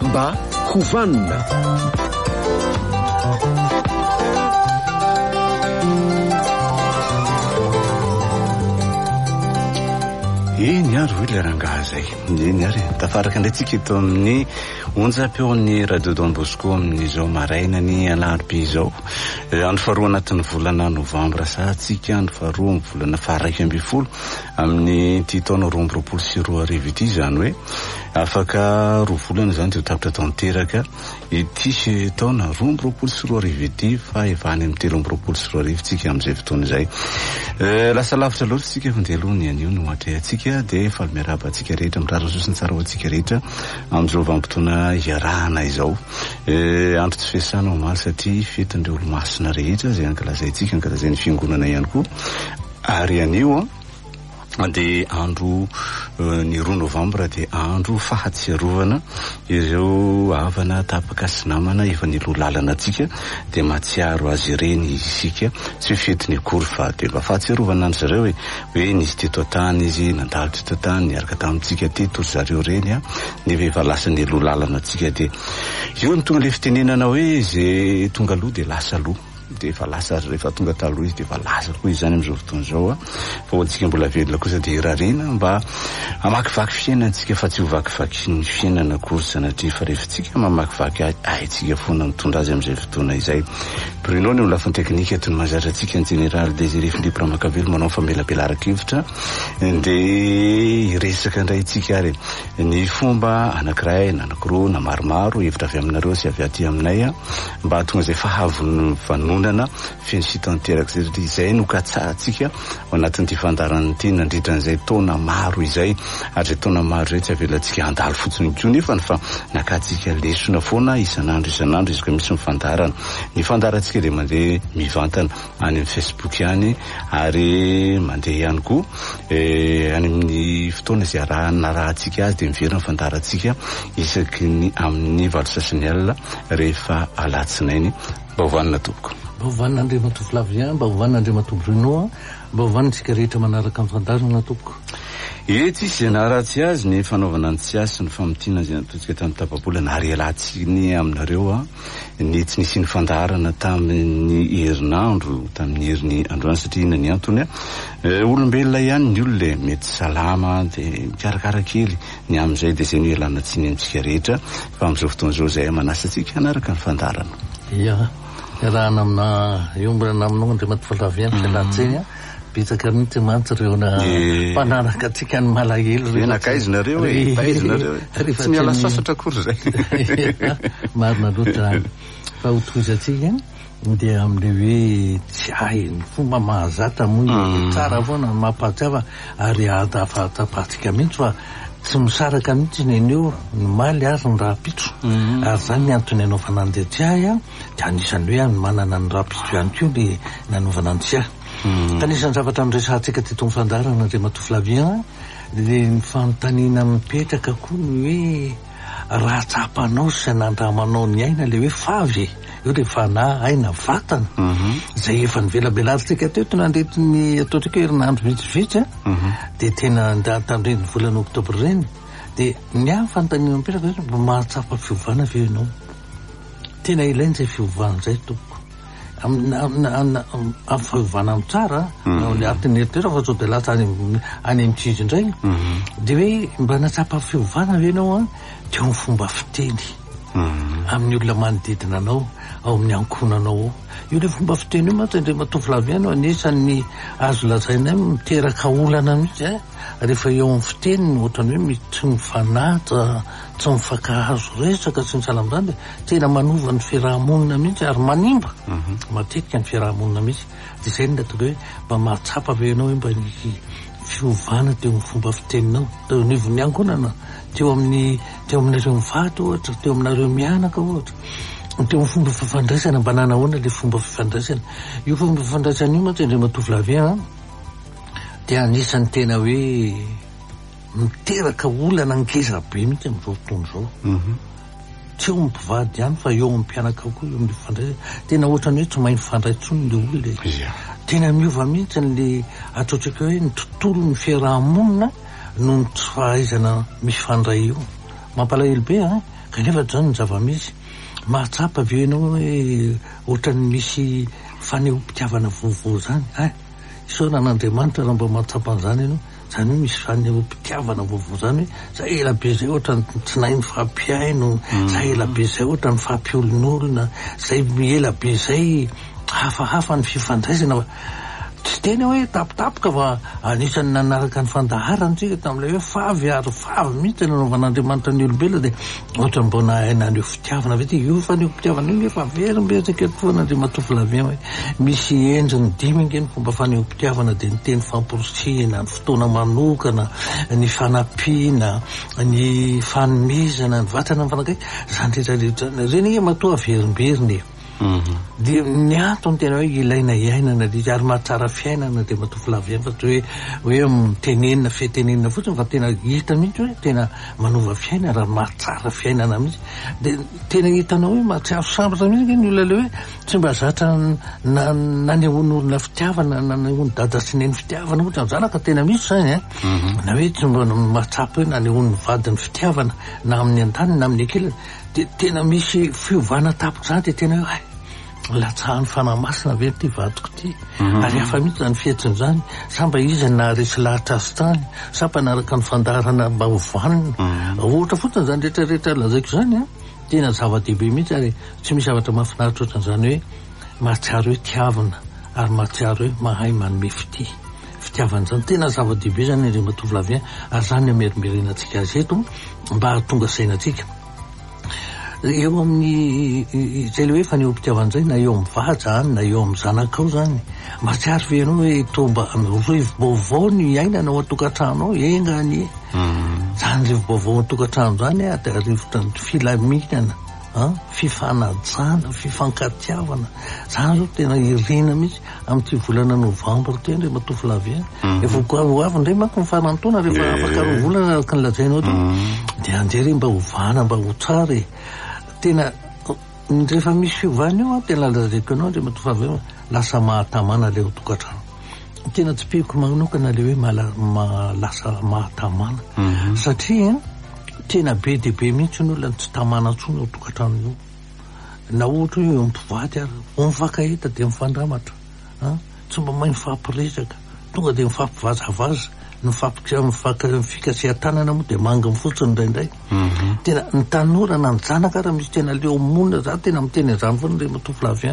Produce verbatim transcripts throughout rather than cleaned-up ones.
mba hovanina. Eny ary hoe le rangaha zay eny ary tafaraka indray tsika eto amin'ny onjam-peon'ny radio Don Bosco amin'izao marainany alarobia izao andro faharoa anatin'ny volana novambra sa tsika andro faharoa amin'ny volana faharaiky ambin'ny folo amin'ny ty taona roa amby roapolo sy roa arivo ity zany hoe afaka roa volana zany dia tapitra tanteraka ity taona roa amby roapolo sy roa arivo ity fa efa any amin'ny telo amby roapolo sy roa arivo tsika amin'izay fotoana izay lasa lavitra loatra tsika fa ndeha aloha ny anio no ohatra atsika dia efa miaraba atsika rehetra mirara sosiny tsara ho atsika rehetra amin'izao vanim-potoana iarahana izao andro tsy fiasana omaly satria fetin'ireo olo-masina rehetra zay ankalazayntsika ankalazain'ny fiangonana ihany koa ary anio dia andro ny roa novambra dia andro fahatsiarovana ireo havana tapaka sy namana efa nilo lalana atsika dia mahatsiaro azy ireny isika tsy fetiny akory fa dia mba fahatsiarovana andro zareo hoe hoe nisy teto antany izy nandalo teto antany niaraka tamintsika teto zareo reny a nefa efa lasa nilo lalana atsika dia io no tonga le fitenenana hoe zay tonga aloha dia lasa aloha dia efa lasa rehefa tonga taloha izy dia efa lasa koa izy zany amin'izao fotoana izao a fa hoantsika mbola velona kosa dia irarena mba hamakivaky fiainantsika fa tsy ho vakivaky ny fiainana akory sanatria fa rehefa tsika mamakivaky aitsika foana mitondra azy amin'izay fotoana izay Bruno ny lafiny teknika etony mazatra antsika ny général Désiré Philippe Ramakavelo manao famelabelaran-kevitra dia iresaka indray tsika ary ny fomba anankiray na anankiroa na maromaro hevitra avy aminareo sy avy aty aminay a mba tonga izay fahavony vanonana fiansitanteraka zay satria izay no katsahantsika ao anatin'ity fandaran'ity nandritran'izay taona maro izay ary zay taona maro izay tsy avelantsika andalo fotsiny ko nefa fa nakatsika lesona foana isan'andro isan'andro izy ka misy mifandarana ny fandarantsika dia mandeha mivantana any amin'ny Facebook ihany ary mandeha ihany koa any amin'ny fotoana izay arahana rahantsika azy dia miverina fandarantsika isaky ny amin'ny valo sasany alina rehefa alatsinainy mba hovanina tompoko mba hovanina Andriamatoa Flavien mba hovanina Andriamatoa Bruno mba hovanintsika rehetra manaraka amin'ny fandarana tompoko e tsisy ianaratsy azy ny fanaovana ny tsy azy sy ny famitiana zay nataontsika tamin'ny tapabola na ary alatsiny aminareo a ny tsy nisy ny fandarana tamin'ny herinandro tamin'ny heriny androany satria ina ny antony a olombelona ihany ny olona mety salama dia mikarakara kely ny amin'izay dia zay no ialana tsiny antsika rehetra fa amin'izao fotoana izao zay manasantsika hanaraka ny fandarana ia iarahana amina iombana aminao Andriamatoa Flavien fialatseny a betsaka mihitsy mantsy ireo na mpanaraka atsika ny malahelo renakaizinareo e taizinareo tsy miala sasatra akory zay marina loatra fa hotoizatsika dia amin'le hoe tsy hay ny fomba mahazatra moa tsara foana mampahatsiava ary atafahatsika mihitsy fa tsy misaraka mihitsy ny eneo ny maly azy ny rahapitso ary zany ny antony anaovana an'izay tsy hay a dia anisan'ny hoe manana ny rahapitso ihany koa ny nanaovana ny tsy hay tanisan'ny zavatra nyresantsika teto mifandarana Andriamatoa Flavien dia ny fanontaniana mipetraka koa ny hoe raha tsapanao sy nandramanao ny aina le hoe favy io rehefa na aina vatana zay efa nivelabelarintsika teto nandrety ny ataontsika herinandro vitsivitsy dia tena tandreny volana oktobra reny dia ny amin'ny fanontaniana mipetraka mba mahatsapa fiovana ve ianao tena ilainy zay fiovana zay tompoko amin'ny fahovana amin'ny tsara ny artin'ny eritretra fa sao dia lasa any amin'ny tsizy indray dia hoe mba natsapa fiovana ve ianao a teo amin'ny fomba fiteny amin'ny olona manodidina anao ao amin'ny ankonanao ao io le fomba fiteny io mantsy Andriamatoa Flavien no anisan'ny azo lazaina miteraka olana mihitsy e rehefa eo amin'ny fiteny ohatrany hoe tsy mifanatra tsy mifankahazo resaka sy ny salam'izany dia tena manova ny fiarahamonina mihitsy ary manimba matetika ny fiarahamonina mihitsy dia izay ny ataoko hoe mba mahatsapa ve ianao hoe mba ny fiovana teo amin'ny fomba fiteninao teo anivon'ny ankonana teo amin'ny teo aminareo mivady ohatra teo aminareo mianaka ohatra teo amin'ny fomba fifandraisana mba nanahoana le fomba fifandraisana io fomba fifandraisana io mantsy Andriamatoa Flavien dia anisan'ny tena hoe miteraka olana ngeza be mihitsy amin'izao fotoana izao tsy eo amin'ny mpivady ihany fa eo amin'ny mpianaka koa eo amin'ny fifandraisana tena ohatrany hoe tsy mahay mifandray tsony le olona tena miova mihitsy n'le ataontsika hoe ny tontolo ny fiarahamonina no ny tsy fahaizana mifandray io mampalahelo be a kanefa zany ny zava-misy mahatsapa avy eo ianao hoe ohatran'ny misy fanehoam-pitiavana vaovao zany a isaonan'Andriamanitra raha mba mahatsapa an'izany ianao zany hoe misy fanehoam-pitiavana vaovao zany hoe za ela be zay ohatran'ny tsy nahy ny fampiaino za ela be zay ohatran'ny fampiolon'olona zay ela be zay hafahafa ny fifandraisana tsy tena hoe tapitapoka fa anisan'ny nanaraka ny fandaharantsika tam'ilay hoe favy ary favy mihitsy nanaovan'Andriamanitra ny olombelona dia ohatra mbona naneho fitiavana ve ty io faneho-pitiavana io efa verimbetraka toana dia matofy lavien hoe misy endriny dimy nge ny fomba faneho-pitiavana dia ny teny famporisiana ny fotoana manokana ny fanampiana ny fanomezana ny vatana ny fanakaiky zany rehetrarehetra reny e matoa verimberiny dia ny antony tena hoe ilaina iainana dia ary mahatsara fiainana dia matofy lavien fa tsy hoe hoe mitenenina fitenenina fotsiny fa tena hita mihitsy hoe tena manova fiainana raha mahatsara fiainana mihitsy dia tena hitanao hoe mahatsiaro sambatra mihitsy ny olona le hoe tsy mba zatra nanehoan'olona fitiavana nanehoany dada sy neny fitiavana ohatra zanaka tena misy zany a na hoe tsy mba mahatsapa hoe nanehoan'ny vadiny fitiavana na amin'ny an-tany na amin'ny ankilany dia tena misy fiovana tapoka zany dia tena hoe latsahan'ny fanamasina ve ty vadiko ty ary hafa mihitsy zany fietsiny zany samba izy naharesy lahatra azy tany samba naraka ny fandarana mba hovanina ohatra fotsiny zany rehetrarehetra lazaiko zany a tena zava-dehibe mihitsy ary tsy misy zavatra mahafinaritra ohatran'izany hoe mahatsiaro hoe tiavana ary mahatsiaro hoe mahay manome fity fitiavana zany tena zava-dehibe zany indray matovy lavien ary zany amerimerenantsika azy eto mba hahatonga sainantsika eo amin'ny zay le hoe fanehoam-pitiavana zay na eo amin'ny vaja any na eo amin'ny zanakao zany mahatsiaro ve ianao hoe tomba rivo vaovao ny iainana ao an-tokantrano ao engany zany rivo vaovao an-tokantrano zany a dia rivotra ny filaminana fifanajana fifankatiavana zany zao tena irena mihitsy amin'ity volana novambra ty ndray matofy lavien efa ho avy ndray manko mifarantaona rehefa afaka roa volana araka ny lazainao to dia anjery mba hovana mba ho tsara e tena rehefa misy fiovana eo a tena lazaiko anao ndray matofy lavien lasa mahatamana le ho tokantrano tena tsy piko manokana le hoe malasa mahatamana satria tena be dia be mihitsy ny olona tsy tamana ntsony ao tokantrano io na ohatra hoe mpivady ary mifakahita dia mifandramatra tsy mba mahay mifampiresaka tonga dia mifampivazavaza ny fikasihan-tanana moa dia manga mifotsiny indraindray tena ny tanora na ny zanaka raha misy tena leo monina za tena miteny azany foana re matofy lavien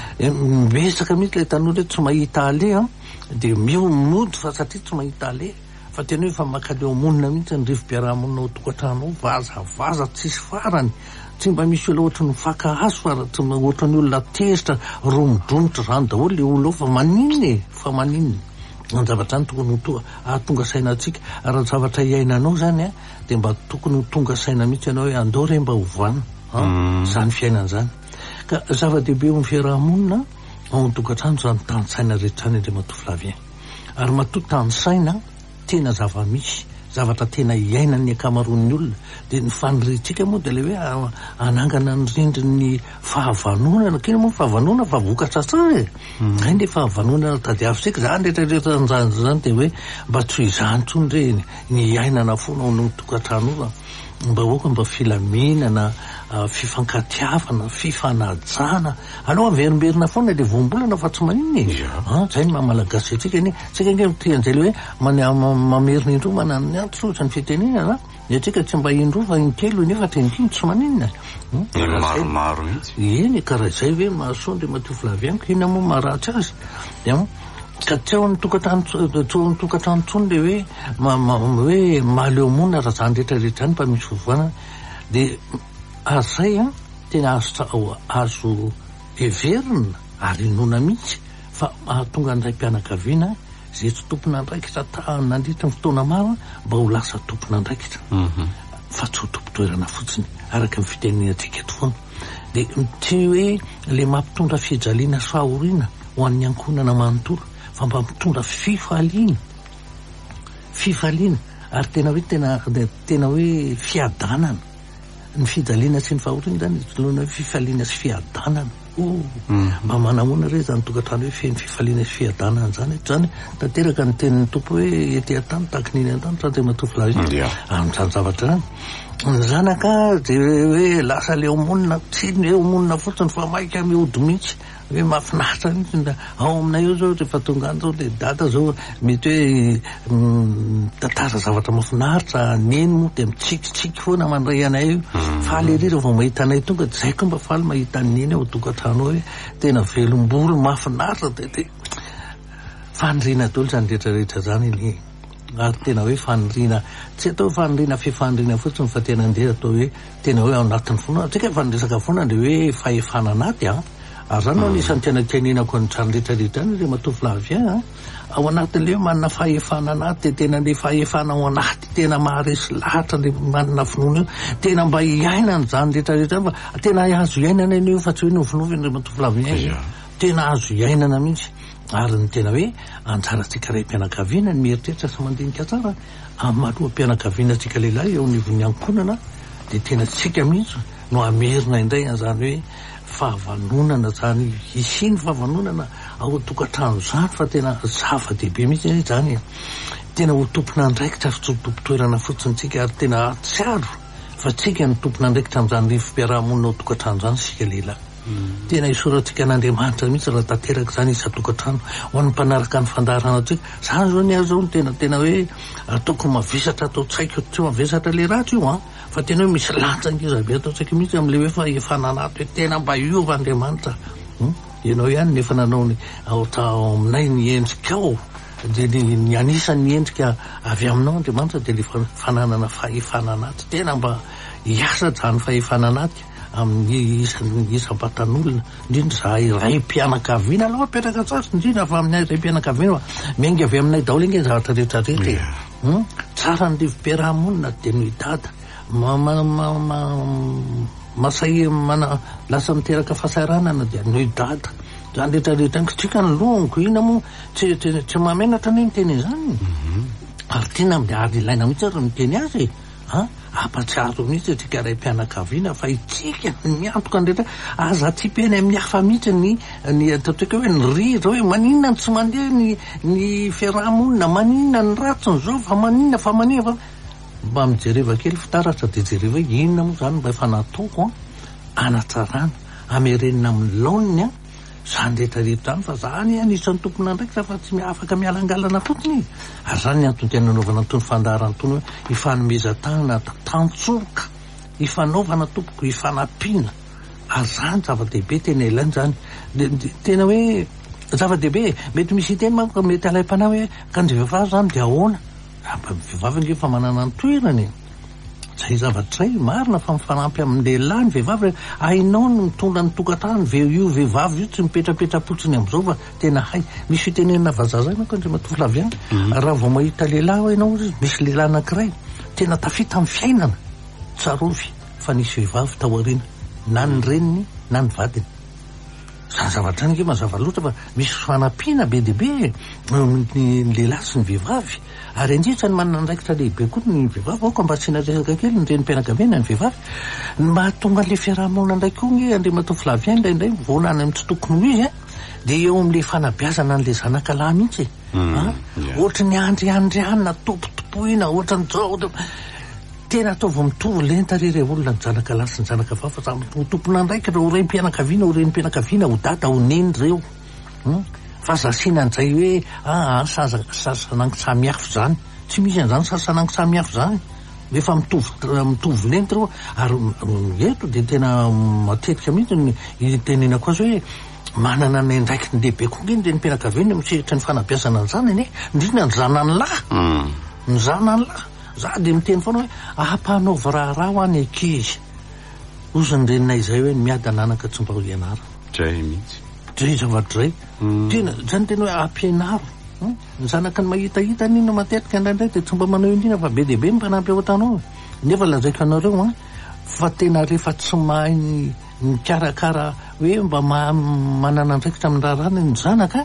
mesaka mihitsy ilay tanora hoe tsy mahita ale a dia mio mody fa satria tsy mahita ale fa tena hoe fa makaleo monina mihitsy ny rivo-piarahamonina ao tokantrano ao vazavaza tsisy farany tsy mba misy olo ohatra ny fakahazo fa tsy ohatra ny olona tezitra romodromotra zany daholo le olo ao fa maninona e fa maninona ny zavatra zany tokony ho ahatonga saina antsika raha zavatra iainanao zany a dia mba tokony ho tonga saina mihitsy ianao hoe andao re mba hovana zany fiainana zany ka zava-dehibe eo amin'ny fiarahamonina ao an-tokantrano zany tany-saina rehetra zany indray matofy lavien ary matoa tany-saina tena zava-misy zavatra tena iainan'ny akamaroan'ny olona dia ny faniritsika moa dia le hoe anangana ny rindrin'ny fahavanonana kena moa fahavanonana fa vokatra tsara e zay nde fahavanonana tadiavitsika zany rehetrarehetra nzany zany dia hoe mba tsy izany tsony re ny iainana foana ao no tokantrano io mba oka mba filaminana fifankatiavana fifanajana alao averimberina foana le voambolana fa tsy maninona e zay ny mamalagasy atsika ny tsika nge tian'izay le hoe mamerina indro manano ny antso ohatrany fitenenana ny atsika tsy mba indro fa intelo nefatra indimy tsy maninona maromaro mihitsy eny karaha zay hoe mahasoa ndre matofy lavianko ina moa maharatsy azy dia ka tsy ao ny tokantrano ny tokantrano tsony le hoe hoe maleo monina raha zany rehetrarehetra zany mba misy vovoana dia azay a tena azo azo everina ary nona mihitsy fa ahatonga ndray mpianakaviana zay tsy tompona andraikitra ta nandritra ny fotoana maro mba ho lasa tompona andraikitra fa tsy ho tompo-toerana fotsiny araka ny fitenenantsika eto foana dia tsy hoe le mampitondra fijaliana sy fahoriana ho an'ny ankonana manontolo fa mba mitondra fifaliana fifaliana ary tena hoe tena tena hoe fiadanana ny fijaliana sy ny fahoriana zany lohana hoe fifaliana sy fiadanana mba manahoana re zany tokantrano hoe feny fifaliana sy fiadanana zany zany tanteraka ny tenin'ny tompo hoe ety an-tany tahaky niny an-tany tratra matofilay amin'izany zavatra zany ny zanaka de hoe lasa le omonina tsy hoe omonina fotsiny fa maika miody mihitsy hoe mahafinaritra mihitsy ao aminay eo zao rehefa tonga any zao le data zao mety hoe tantara zavatra mahafinaritra neny moa de mitsikitsiky foana mandray anay io faly ery rehefa mahita anay tonga de zay ko mba faly mahita neny ao tokantrano hoe tena velom-bolo mahafinaritra de de fanirina daholo zany rehetrarehetra zany iny ary tena hoe fanirina tsy atao fanirina fifanirina fotsiny fa tena ndeha atao hoe tena hoe ao anatin'ny fonana tsika efa niresaka foana de hoe fahefana anaty a ary zany no anisan'ny tena tenenako ny trano rehetrarehetra any le matoflavy a ao anatin'le hoe manana fahefana anaty de tena le fahefana ao anaty tena maharesy lahatra le manana finoana io tena mba hiainana zany rehetrarehetra fa tena azo iainana iny io fa tsy hoe nofinofiny le matoflavy iaina tena azo iainana mihitsy ary ny tena hoe anjarantsika ray mpianakaviana ny mieritreritra sy mandinika tsara amin'ny maloha mpianakavianantsika lehilahy eo nivony ankonana de tena tsika mihitsy no amerina indray an'izany hoe fahavanonana zany isiny fahavanonana ao tokantrano zany fa tena zava-dehibe mihitsy zany tena ho tompona andraikitra fa tsy ho tompo-toerana fotsiny tsika ary tena tsiaro fa tsika ny tompona andraikitra amin'izany rifim-piarahamonina ao tokantrano zany sika lehilahy tena isorantsika n'Andriamanitra mihitsy raha tanteraka zany isa-tokantrano ho an'ny mpanaraka ny fandarana tsika zany zao ny azy zao tena tena hoe ataoko mavesatra atao tsaiko tsy mavesatra le ratsy io a fa tena hoe misy lantsang'izabe atao tsaika mihitsy am'le hoe fa efana anaty hoe tena mba iova Andriamanitra ianao ihany nefa nanao ny aota ao aminay ny endrika ao de ny anisan'ny endrika avy aminao Andriamanitra de le fananana fahefana anaty tena mba hiasa zany fahefana anaty amin'ny isan'ny isam-batan'olona indrindra zahay ray mpianakaviana aloha apetraka tsara indrindra fa aminay ray mpianakaviana fa miainga avy aminay daholo inge zavatra rehetrarehetra tsara ny rivim-piarahamonina de ny dada masay mana lasa miteraka fahasaranana dia nohy dada zany rehetrarehetra tsika ny longo ina moa tsy tsy mamenatra ny teny zany ary tiana ary ilaina mihitsy ary miteny azy a ampatsiaro mihitsy tsika ray mpianakaviana fa itsika miantoka nrehetra aza tsipeny amin'ny hafa mihitsy ny ny ataotsika hoe ny rira hoe maninona tsy mandeha ny ny fiarahamonina maninona ny ratsiny zao fa maninona fa maninona fa mba mijereva kely fitaratra de jereva inona moa zany mba efa nataoko a anatsarana amerenina amin'ny laoniny a zany rehetrarehetra zany fa zany anisan'ny tompona andraikitra fa tsy afaka mialangalana fotsiny ary zany ny antony tena nanaovana tony fandarana tony hoe ifanomezan-tanana tantsoroka ifanaovana tompoko ifanampiana ary zany zava-dehibe tena ilainy zany tena hoe zava-dehibe mety misy iteny manko mety alaim-pana hoe kanjy vehivavy zany de ahoana vehivavy nge fa manana ny toerany zay zavatra zay marina fa mifanampy amin'ny lehilahy ny vehivavy hainao no mitondra ny tokantrano ve io vehivavy io tsy mipetrapetra-potsiny amin'izao fa tena hay misy fitenenina vazazay manko ndre matoflavy any raha vao mahita lehilahy hainao izy misy lehilahy anankiray tena tafita amin'ny fiainana tsarovy fa nisy vehivavy taoriana na ny reniny na ny vadiny zany zavatra any nge mazava loatra fa misy fanampiana be dehibe ny lehilahy sy ny vehivavy ary indritra ny manana andraikitra lehibe koa ny vehivavy aoko mba tsy naresaka kely ny reny mpianakaviana ny vehivavy mba tonga le fiarahamonina ndraiky koa nge andre matoflavy any indraindray vonany amin'ny tsy tokony ho izy a de eo amin'le fanabeazana an'le zanakalahy mihitsy ohatra ny andriandrianina tompotompoina ohatra n'izao tena atao vo mitovy lenta rere olona ny zanakalahy sy ny zanakavavy fa samy tompona andraikitra ho reny mpianakaviana ho reny mpianakaviana ho dada ho neny reo fa zasiana an'izay hoe a sasanangy samihafa zany tsy misy an'izany sasanangy samihafa zany efa mitovy mitovy lenta reo ary eto de tena matetika mihitsy tenenako azy hoe manana ny ndraiky ny lehibe koa nge nreny mpianakaviana misehitra ny fanabeazana ny zany ane indrindra ny zanany lahy ny zanany lahy za de miteny foana hoe ampanaova raharaha ho any ankizy ozy ny reninay zay hoe miady ananaka tsy mba ho ianara dray mihitsy dray zavatra zay tena zany tena hoe ampianaro ny zanaka ny mahitahita nino matetika indraindray de tsy mba manao indrina fa be dehibe mipanampy ao an-tanao nefa lazaiko anareo a fa tena rehefa tsy mahay ny mikarakara hoe mba manana andraikitra amin'ny raharany ny zanaka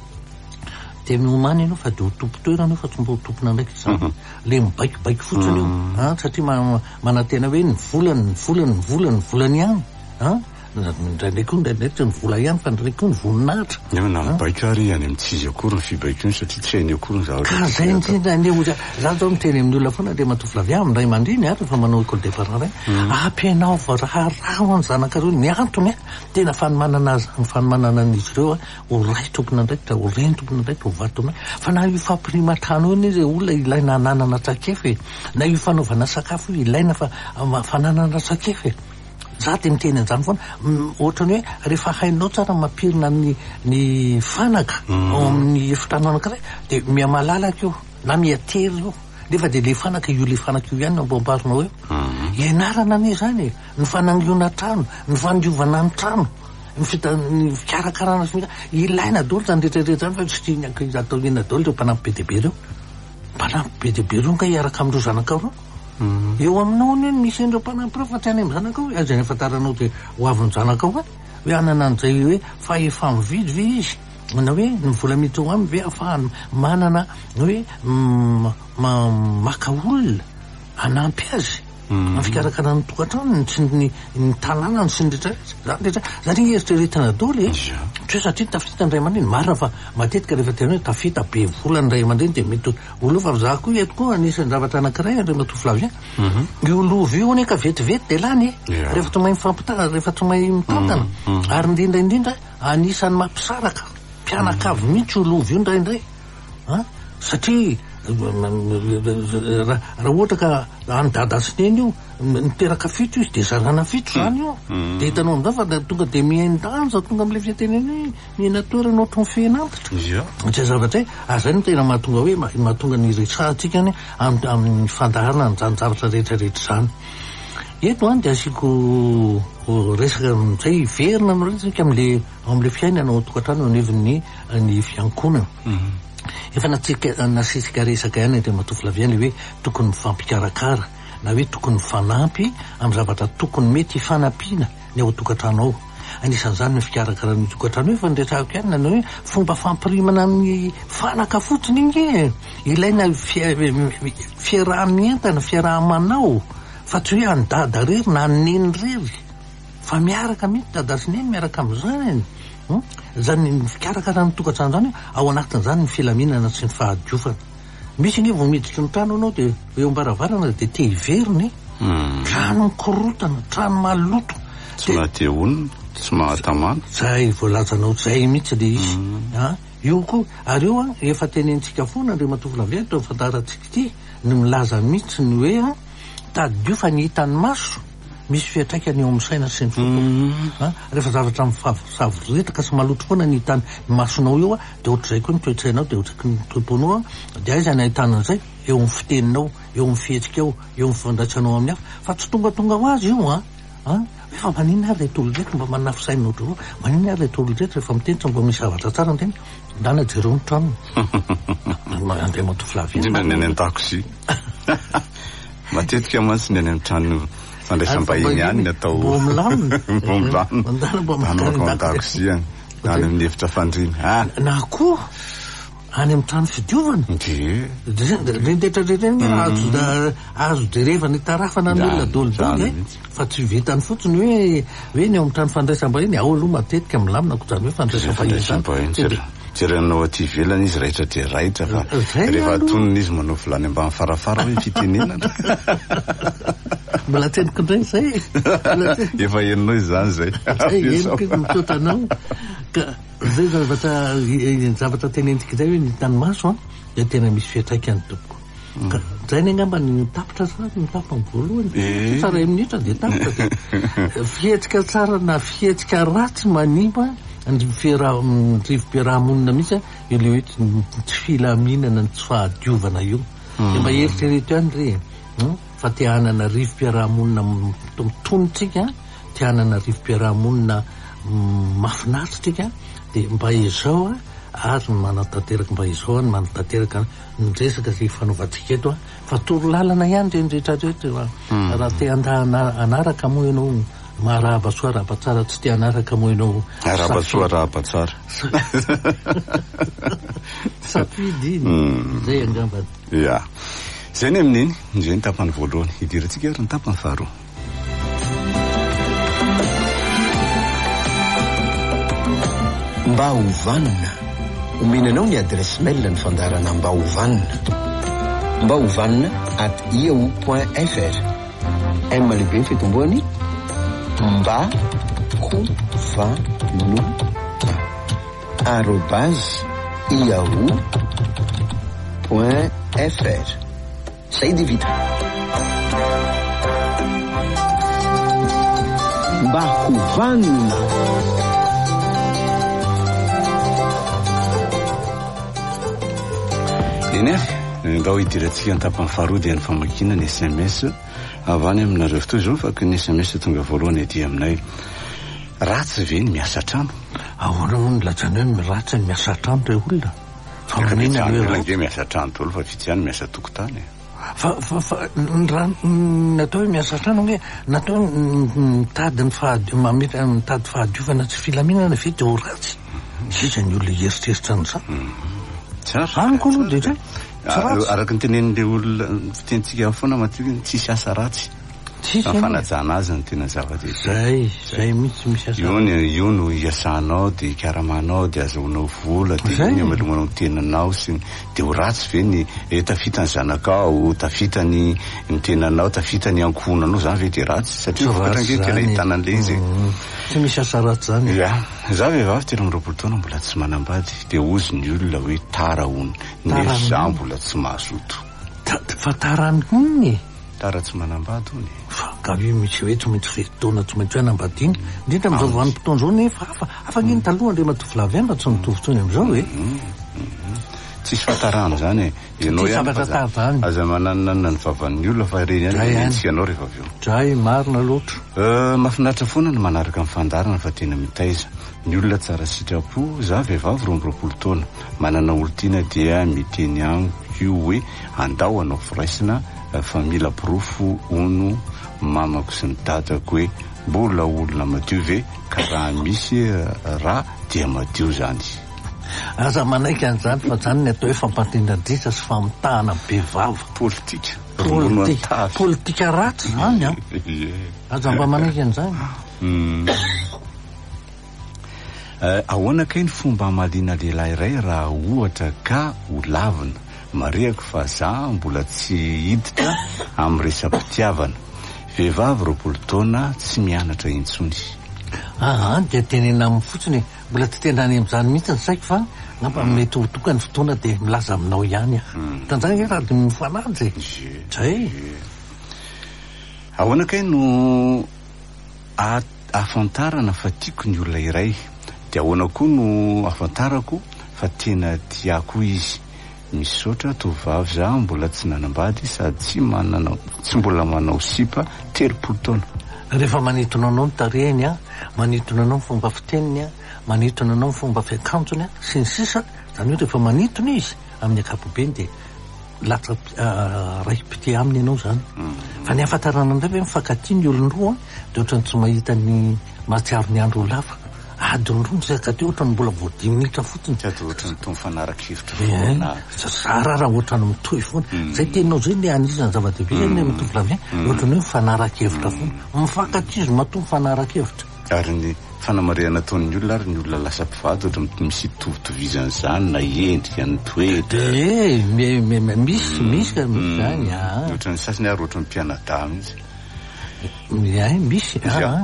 de miomany ianao fa de ho tompo-toerana io fa tsy mba ho tompona andraikitra zany le mibaikibaiky fotsiny io a satria manatena hoe ny volany ny volany ny volany ny volany ihany a ndraindray koa ndraindraiky ny vola ihany fa ndraiky koa ny voninahitra eo na mibaiko ary any amin'ny tsizy akory ny fibaiko iny satria tsy hainy akory ny zavatra ka zay indrindra ne oza za zao miteny amin'ny olona foana de matoflavy amin'ny ray aman-dreny ary fa manao école des parents ray ampianao va raharao ny zanakareo ny antony a tena fanomanana azy ny fanomanana an'izy ireo a ho ray tompona ndraikitra ho reny tompona ndraikitra ho vatona fa na io fampirimatrano iny izy olona ilaina ananana tsakefy na io fanaovana sakafo ilaina fa fananana sakefy za de miteny an'izany foana ohatrany hoe rehefa hainao tsara mampirina ny ny fanaka ao amin'ny efitrano anankiray de miamalalaka io na miatery io nefa de le fanaka io le fanaka io ihany namboambarinao eo ianarana ane zany ny fanangiona trano ny fandiovana ny trano ny fita ny fikarakarana sy ilaina daholo zany rehetrarehetra zany fa tsy tiany atao ina daholo reo mpanampy be deabe reo mpanampy be deabe reo ka hiaraka amindreo zanakao eo aminao ny misy andreo mpanampy reo fa tsy any amin'ny zanakao azy ny fataranao de ho avy ny zanakao a hoe anana an'izay hoe fa efa mividy ve izy na hoe ny vola mito aminy ve afahany manana hoe maka olona anampy azy ny fikarakarana ny tokantrano sy ny ny tanàna ny sy ny rehetra rehetra zany eritreretana daholo e tsy hoe satria tafita ny ray aman-dreny marina fa matetika rehefa tena hoe tafita be vola ny ray aman-dreny de mety olo fa za koa eto koa anisan'ny zavatra anankiray andreo matoflavy a io lovy io ane ka vetivety de lany e rehefa tsy mahay mifampitana rehefa tsy mahay mitantana ary indrindra indrindra anisan'ny mampisaraka mpianakavy mihitsy io lovy io ndraindray a satria raha ohatra ka any dadasineny io niteraka fito izy de zarana fito zany io de hitanao amizao fa tonga de miaindanja tonga am'le fiantenany mihena toerana ohatry ny fianantitra tsy zavatra hoe azay no tena mahatonga hoe mahatonga ny resatsika any amin'ny fandaharana ny zany zavatra rehetrarehetra zany eto any de asiko resaka zay verina noresika am'le am'le fiainana ao tokantrano aneviny ny fiankonana efa natsika nasitsika resaka ihany de matoflaviany hoe tokony mifampikarakara na hoe tokony fanampy amin'ny zavatra tokony mety fanampiana ny ao tokantrano ao anisan'izany ny fikarakarana ny tokantrano efa niretsahako ihany nanao hoe fomba fampirimana amin'ny fanaka fotsiny iny ilaina fiaraha-mientana fiaraha-manao fa tsy hoe any dada rery na neny rery fa miaraka mihitsy dada sy neny miaraka amin'izany zany ny fikarakarana ny tokantrano zany ao anatin'izany ny filaminana sy ny fahadiofana misy ny vao miditry ny trano anao de eo ambaravarana de te hiveriny trano mikorotana trano maloto tsy mahate onina tsy mahatamana zay voalazanao zay mihitsy le izy a io koa ary eo a efa tenentsika foana andreo matoflavy to fantaratsika ty ny milaza mihitsy ny hoe a tadiofa ny hitan'ny maso misy fiatraikany eo amin'ny saina sy ny foko rehefa zavatra mifavoriretaka sy maloto foana ny hitany masonao eo a de ohatr'izay koa ny toetsainao de ohatraky ny tomponao a de aiza ny ahitanan'izay eo amin'ny fiteninao eo amin'ny fihetsika ao eo amin'ny fifandraisanao amin'ny hafa fa tsy tonga tonga ho azy io a efa manina ary reto oloretra mba manafy saina ohatrao manina ary reto oloretra rehefa mitenitra mba misy zavatra tsara ny tena ndana jereo ny trano andray matoflavy indrindra ny any an-takozy matetika mantsy ny any amin'ny trano fandraisam-bahiny ihany ny atao mbo milamina mbo milamina manao an-takozy any any amin'ny efitra fandrina na koa any amin'ny trano fidiovana rehetrarehetra azo azo jereva ny tarafana ny olona dolidoly fa tsy vitany fotsiny hoe hoe ny ao amin'ny trano fandraisam-bahiny ao aloha matetika milamina ko zany hoe fandraisam-bahiny jerenao aty velana izy raitra de raitra fa rehefa atonina izy manao volany ambany farafara hoe fitenenana mbola tseniko indray zay efa eninao izy zany zay eniko mitotanao ka zay zavatra zavatra tenentsika zay hoe ny tany maso a de tena misy fiatraikany tompoko ka zay ny angamba ny tapitra tsara ny tapitra ny voalohany tsara e minitra de tapitra fihetsika tsara na fihetsika ratsy manimba ny rivo-piarahamonina mihitsy io le hoe tsy filaminana ny tsy fahadiovana io de mba eritrereto ihany re fa te hanana rivo-piarahamonina mitonitsika te hanana rivo-piarahamonina mahafinaritsika de mba izao a ary manatanteraka mba izao ny manatanteraka ny resaka zay fanaovantsika eto a fa toro lalana ihany reny rehetrarehetra raha te anda anaraka moa ianao maharahabasoa rahabatsara tsy te anaraka moa ianao arahabasoa rahabatsara safidy iny zay angambany ya zay ny amin'iny zay ny tapany voalohany hidirantsika ary ny tapany faharoa mba hovanina omenanao ny adresy mail ny fandarana mba hovanina mba hovanina at yahoo point fr m lehibe ny fitomboany mba hovanina arobase yahoo point fr. Zay dia vita. Mba hovanina. Eny avy raha hidirantsika ny tapany faharoa dia ny famakina ny S M S avy any aminareo fotoa izao fa ny S M S tonga voalohany ety aminay ratsy ve ny miasa trano? Ahoana moa ny latsany hoe ratsy ny miasa trano ireo olona? Faminge miasa trano tolo fa vitsy ihany miasa tokotany. Fa fa fa natao hoe miasa trano hoe natao mitady ny fahadio mamita mitady fahadiovana tsy filaminana ve dia ho ratsy? Sisa ny olona heritreritra an'izany. Tsara. Anko aloha dia zay. Araka ny tenen'ilay olona fitentsika foana matio tsisy asa ratsy. Fanajana azy ny tena zava-dehibe. Zay, zay mihitsy misy asa. Io ny io no iasanao dia ikaramanao dia azahoanao vola dia iny amelomanao ny tenanao sy dia ho ratsy ve ny tafita ny zanakao, tafita ny ny tenanao, tafita ny ankohonanao zany ve dia ratsy satria vokatrange tena hitana an'ilay izy. Tsy misy asa ratsy zany. Ia, za vehivavy telo amby roapolo taona mbola tsy manambady dia ozy ny olona hoe tara hony. Ny za mbola tsy mahazoto. Fa tarany hony. Tara tsy manambady hony. Fa gavi misy hoe tsy maintsy fetona tsy maintsy hoe anambady iny. Indrindra amin'izao vanim-potoana izao nefa hafa afanginy taloha andre matovy mba tsy mitovy tsony amin'izao hoe. Tsisy fahatarana zany e. Ianao ihany aza mananana ny vavan'ny olona fa reny ihany mentsika anao rehefa avy eo. Dray marina loatra. Mahafinaritra foana ny manaraka amin'ny fandarana fa tena mitaiza. Ny olona tsara sitrapo, za vehivavy roa amby roapolo taona. Manana olon-tiana dia miteny amiko io hoe andao anao firaisina fa mila pirofo ono mamako sy ny dadako hoe mbola olona madio ve ka raha misy raha dia madio zany. Aza manaiky an'izany fa zany ny atao hoe fampatendran-drisa sy famitahana bevava. Politika. Politika. Politika ratsy zany a. Aza mba manaiky an'izany. Ahoana kay ny fomba hamaliana lehilahy iray raha ohatra ka ho lavina? Mariako fa za mbola tsy hiditra amin'ny resam-pitiavana. Vehivavy roapolo taona tsy mianatra intsony. Aha, dia tenena amin'ny fotsiny mbola tsy tendrany amin'izany mihitsy ny saiko fa ngamba mety ho tokany fotoana dia milaza aminao ihany ah. Tanjaka hoe raha dia mifanaja. Zay. Ahoana kay no ahafantarana fa tiako ny olona iray dia ahoana koa no ahafantarako fa tena tiako izy. Misaotra tovavy za mbola tsy nanambady sady tsy manana tsy mbola manao sipa telopolo taona. Rehefa manitona anao ny tarehiny a, manitona anao ny fomba fiteniny a, manitona anao ny fomba fiakanjony a, sy ny sisa, zany hoe rehefa manitona izy amin'ny ankapobeny dia latra raiki-pite aminy ianao zany. Fa ny ahafantarana indray hoe mifankatia ny olon-droa dia ohatrany tsy mahita ny mahatsiaro ny andro lava. Adiny roa ny zakaty ohatrany mbola voadimy minitra fotsiny. Tsy ady ohatrany toa mifanara-kevitra foana. Zara raha ohatrany mitohy foana. Zay tenao zay ny anisany zava-dehibe zay ny mitovy lavy ohatrany hoe mifanara-kevitra foana. Mifankatia izy matoa mifanara-kevitra. Ary ny fanamarihana ataon'ny olona ary ny olona lasa mpivady ohatrany misy tovitovizana zany na endrika ny toetra. Eh, misy misy ka misy zany. Ohatrany sasany ary ohatrany mpianadahy mihitsy. Ia, misy.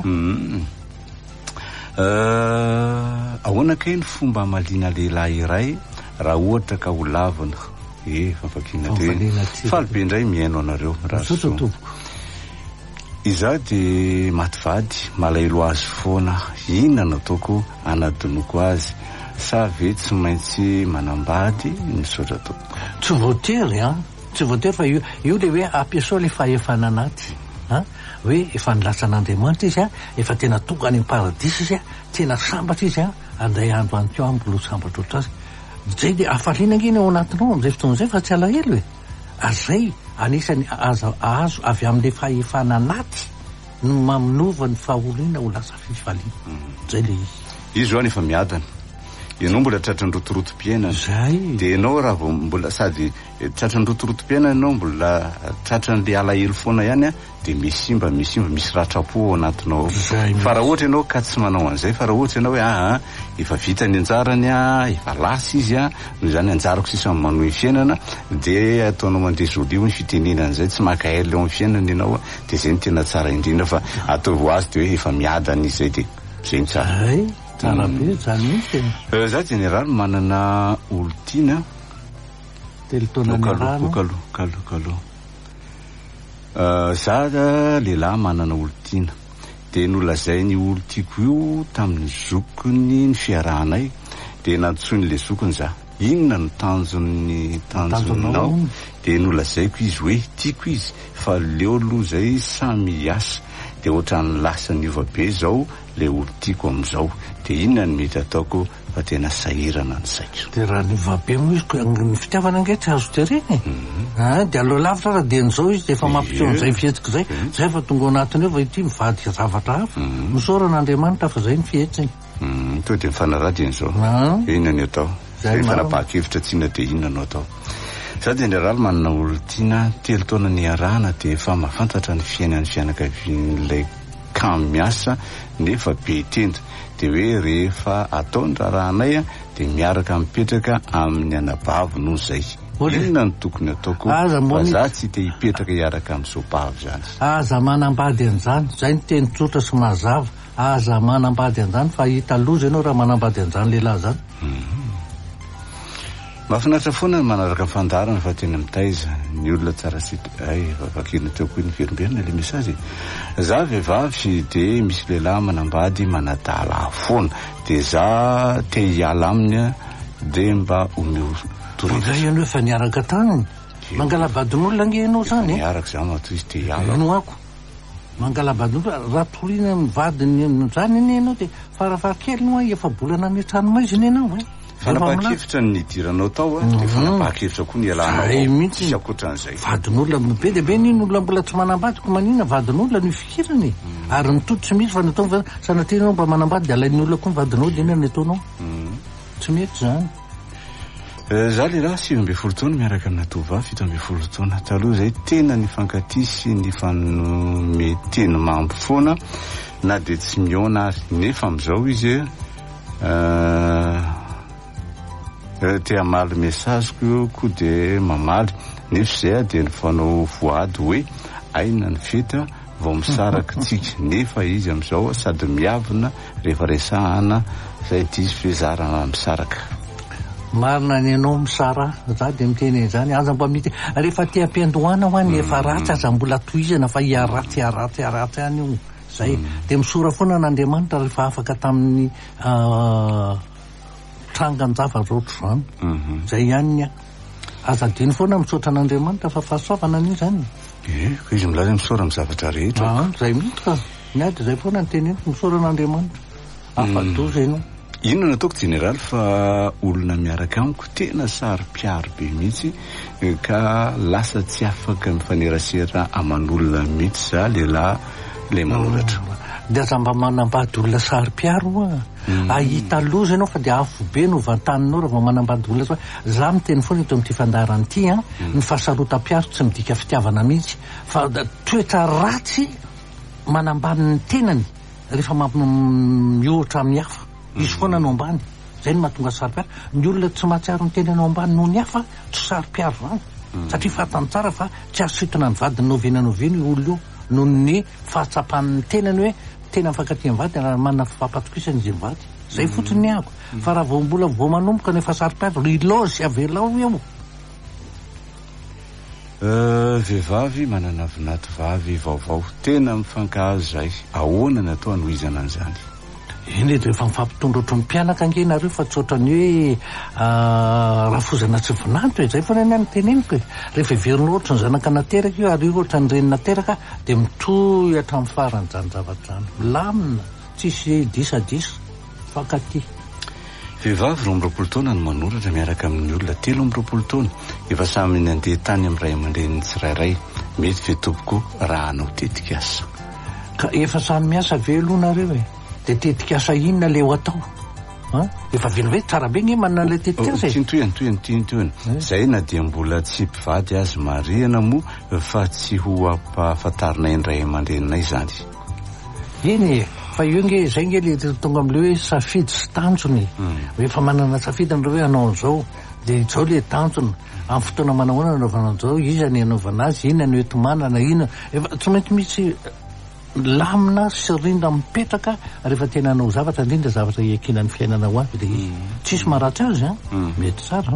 Ahoana kay ny fomba hamaliana lehilahy iray raha ohatra ka ho lavina? Eh, fampakina tena. Falibe indray miaino anareo raha so. Izaho dia mativady, malahelo azy foana. Inona no ataoko hanadinoko azy? Sa ve tsy maintsy manambady misaotra ataoko? Tsy voatery a. Tsy voatery fa io io dia hoe ampiasao ilay fahefana anaty. Ha? Hoe efa nilasan'Andriamanitra izy a, efa tena tonga any paradisa izy a, tena sambatra izy a, andray andro any keo ambolo sambatra oatra azy. Zay dia afaliana ngeny ao anatinao amin'izay fotoana izay fa tsy alahelo e. Azay anisany azo azo avy amin'ilay fahefana anaty no maminova ny fahaolina ho lasa fifaliana. Zay le izy. Izy zao efa miadana. ianao mbola tratrandrotorotom-piainana zay dia ianao raha vao mbola sady tratrandrotorotom-piainana ianao mbola tratran'le alahelo foana ihany a dia misimba misimba misy ratrapo ao anatinao fa raha ohatra ianao ka tsy manao an'izay fa raha ohatra ianao hoe aa efa vita ny anjarany a efa lasa izy a noho izany anjarako sisa manohy ny fiainana dia ataonao mandeha zolio ny fitenenana izay tsy makaela eo amin'ny fiainana ianao a dia izay ny tena tsara indrindra fa atao ho azy dia hoe efa miadana izay dia izay ny tsara ay tsara be zany mihitsy za général manana olo-tiana telotaona ny rano kalokalo za lehilahy manana olo-tiana dia nolazay ny olo tiako io tamin'ny zokony ny fiarahanay dia nantsoin'le zokony za inona no tanjon'ny tanjonao dia nolazaiko izy hoe tiako izy fa leo aloha zay samy asa dia ohatrany lasa ny ovabe zao le olo tiako amin'izao dia inona ny mety ataoko fa tena sahirana ny saiko dia raha ny ovabe mo izy ny fitiavana nge tsy azo tereny e dia aloha lavitra raha dia n'izao izy dia efa mampisehoan'izay fihetsika zay zay fa tonga ao anatiny eo va ity mivady zavatra hafa misoran'Andriamanitra fa zay ny fihetsiny to dia mifanaradian'izao inona ny atao rehefa napaha-kevitra tsiana dia inona no atao za général manana olo-tiana telo taona ny arahana dia efa mahafantatra ny fiainan'ny fianakavian'ilay kamo miasa nefa be tenda dia hoe rehefa ataony rarahanay a dia miaraka mipetraka amin'ny anabavy noho zay inona ny tokony ataoko fa za tsy te hipetraka hiaraka amin'izao bavy zany aza manambady an'izany zay ny teny tsotra sy mazava aza manambady an'izany fa hita loza ianao raha manambady an'izany lehilahy zany mahafinaritra foana ny manaraka fandarana fa tena mitaiza ny olona tsara sy ay vakina teo koa ny verimberina le mesazy za vehivavy dia misy lehilahy manambady manadala foana dia za te hiala aminy dia mba omeo toreza ianao efa niaraka taniny mangalabadin'olona nge ianao zany niaraka za mato izy te hiala no ako mangalabadin'olona raha toriana mivadiny zany iny ianao dia farafarakely no efa bolana ny trano iziny ianao e fanapaha-kevitra ny nidiranao tao a dia fanapaha-kevitra koa ny ialanao mihitsy akoatran'izay vadin'olona be dia be niny olona mbola tsy manambady ko manina vadin'olona ny fikirany ary nitody tsy misy fa natao sanatrinao mba manambady dia alain'ny olona koa ny vadinao dia inona ny ataonao tsy mety zany za lehilahy sivy amby folo taona miaraka amina tovavy fito amby folo taona taloha zay tena ny fankatisy ny fanometeny mambo foana na dia tsy miona azy nefa amin'izao izy te hamaly mesaziko koa dia mamaly nefa zay a dia nyfanao voady hoe aina ny fety vao misaraka tsika nefa izy amin'izao sady miavina rehefa resahana zay dizy fizarana misaraka marina ny anao misara za dia miteny zany aza mba mity rehefa te ampiandohana ho any efa ratsy aza mbola toizana fa hiaratsy aratsy aratsy any io zay dia misora foana n'Andriamanitra rehefa afaka tamin'ny trangan-java-roatra zany zay ihany a aza diny foana misaotra an'Andriamanitra fa fahasoavana an'io zany e ko izy milaza misaora amin'ny zavatra rehetra zay mihitsy ka miady zay foana ny teneniko misaora an'Andriamanitra afadoza ianao inona ataoko général fa olona miaraka amiko tena sary-piaro be mihitsy ka lasa tsy afaka mifanerasera aman'olona mihitsy za lehilahy le manoratra dia aza mba manambady olona sary-piaro a ahita loza ianao fa dia afo be no vantaninao raha vao manambady olona fa za miteny foana eto amin'ity fandarana ity a ny fahasarotam-piaro tsy midika fitiavana mihitsy fa toetra ratsy manambady ny tenany rehefa mihoatra amin'ny hafa izy foana no ambany zay no mahatonga sary-piaro ny olona tsy mahatsiaro ny teny anao ambany noho ny hafa tsy sary-piaro zany satria fatany tsara fa tsy asitona ny vadiny novena novena io olona io noho ny fahatsapan'ny tenany hoe tena mifankatia mivady raha manana fampatokisany izy mivady zay fotsiny ny ako fa raha vao mbola vao manomboka nefa sary-piaro rilozy avelao eo vehivavy manana vinaty vavy vaovao tena mifankahazo zay ahoana ny atao anohizana an'izany iny dia efa mifampitondra ohatry ny mpianaka ange nareo fa tsy ohatrany hoe rafozana tsy vinato e zay foana ny any teneniko e rehefa iverina ohatry ny zanaka nateraka io ary io ohatry ny reny nateraka dia mitohy hatramin'ny farany zany zavatra zany lamina tsisy disadisa fankaty vehivavy roa amby roapolo taona no manoratra miaraka amin'ny olona telo amby roapolo taona efa samy nandeha tany amin'ny ray aman-dreny tsirairay mety ve tompoko raha anao tetika asa ka efa samy miasa ve aloha nareo e dia tetika asa inona le ho atao a efa vela hoe tsara be nge manana le tetika azy tintoyany toyany tintoyany zay na dia mbola tsy mpivady azy mariana moa fa tsy ho ampahafantarina indray aman-drenanay zany eny fa io nge zay nge le tonga am'le hoe safidy sy tanjony efa manana safidiny reo hoe anao an'izao de zao le tanjony amin'ny fotoana manahoana anaovana an'izao iza ny anaovana azy ina ny oetomanana ina efa tsy maintsy misy lamina sy rinda mipetraka rehefa tena anao zavatra indrindra zavatra iakina ny fiainana ho avy de tsisy maratsy azy a mety tsara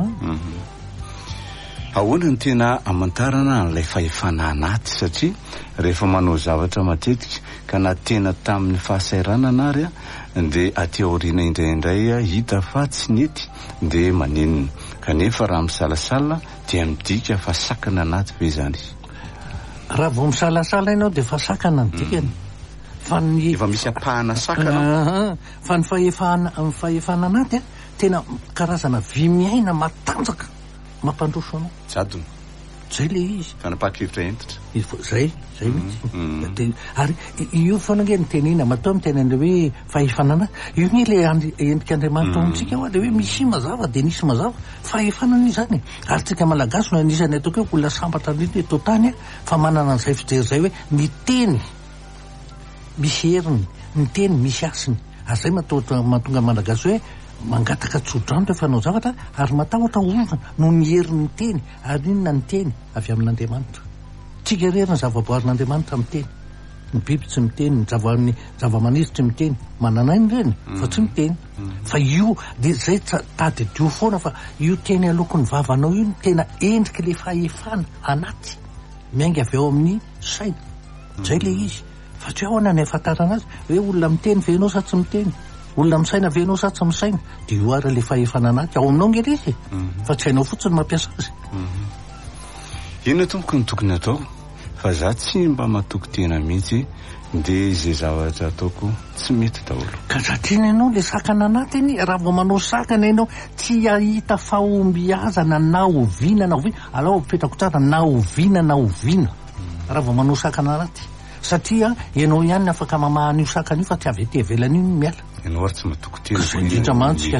ahoana ny tena amantarana an'ilay fahefana anaty satria rehefa manao zavatra matetika ka na tena tamin'ny fahasairanana ary a de aty aoriana indraindray hita fa tsy nety de maninona kanefa raha misalasala dia midika fa sakana anaty be zany raha vao misalasala ianao de fa sakana ny dikany fa ny efa misy apahana sakana fa ny fahefana ny fahefana anaty a tena karazana vy miaina matanjaka mampandroso anao jadona zay le izy fanapaha-kevitra entitra zay zay mihitsy ary io foana nge ny tenina matoa amin'ny tenan'le hoe fahefana anaty io nge le endrik'andriamanitra amintsika hoe le hoe misy mazava de nisy mazava fahefanana izany ary tsika malagasy no anisany ataoko hoe olona sambatra indrindra eto tany a fa manana an'izay fijery zay hoe ny teny misy heriny ny teny misy asiny ary zay matonga malagasy hoe mangataka tsodrano rehefa anao zavatra ary matahotra ovana no ny herin'ny teny ary inona ny teny avy amin'Andriamanitra tsika rery ny zavaboarin'Andriamanitra miteny ny biby tsy miteny ny zavany zava-maniry tsy miteny mananainy reny fa tsy miteny fa io de zay tady dio foana fa io teny alokon'ny vavanao io ny tena endriky le fahefana anaty miainga avy ao amin'ny saina zay le izy fa tsy ahoana ny ahafantarana azy hoe olona miteny venao sa tsy miteny olona misaina venao sa tsy misaina de io ary le fahefana anaty ao aminao nge le izy fa tsy hainao fotsiny mampiasa azy ino tompoko ny tokony atao fa za tsy mba matoky tena mihitsy de izay zavatra ataoko tsy mety daholo ka satriana ianao le sakana anaty iny raha vao manao sakana ianao tsy ahita fahombiazana na oviana na oviana alao mipetrako tsara na oviana na oviana raha vao manao sakana anaty satria ianao ihany afaka mamahana io sakana io fa tsy avy ety avelany io miala ianao ary tsy matoky tena indrindra mantsika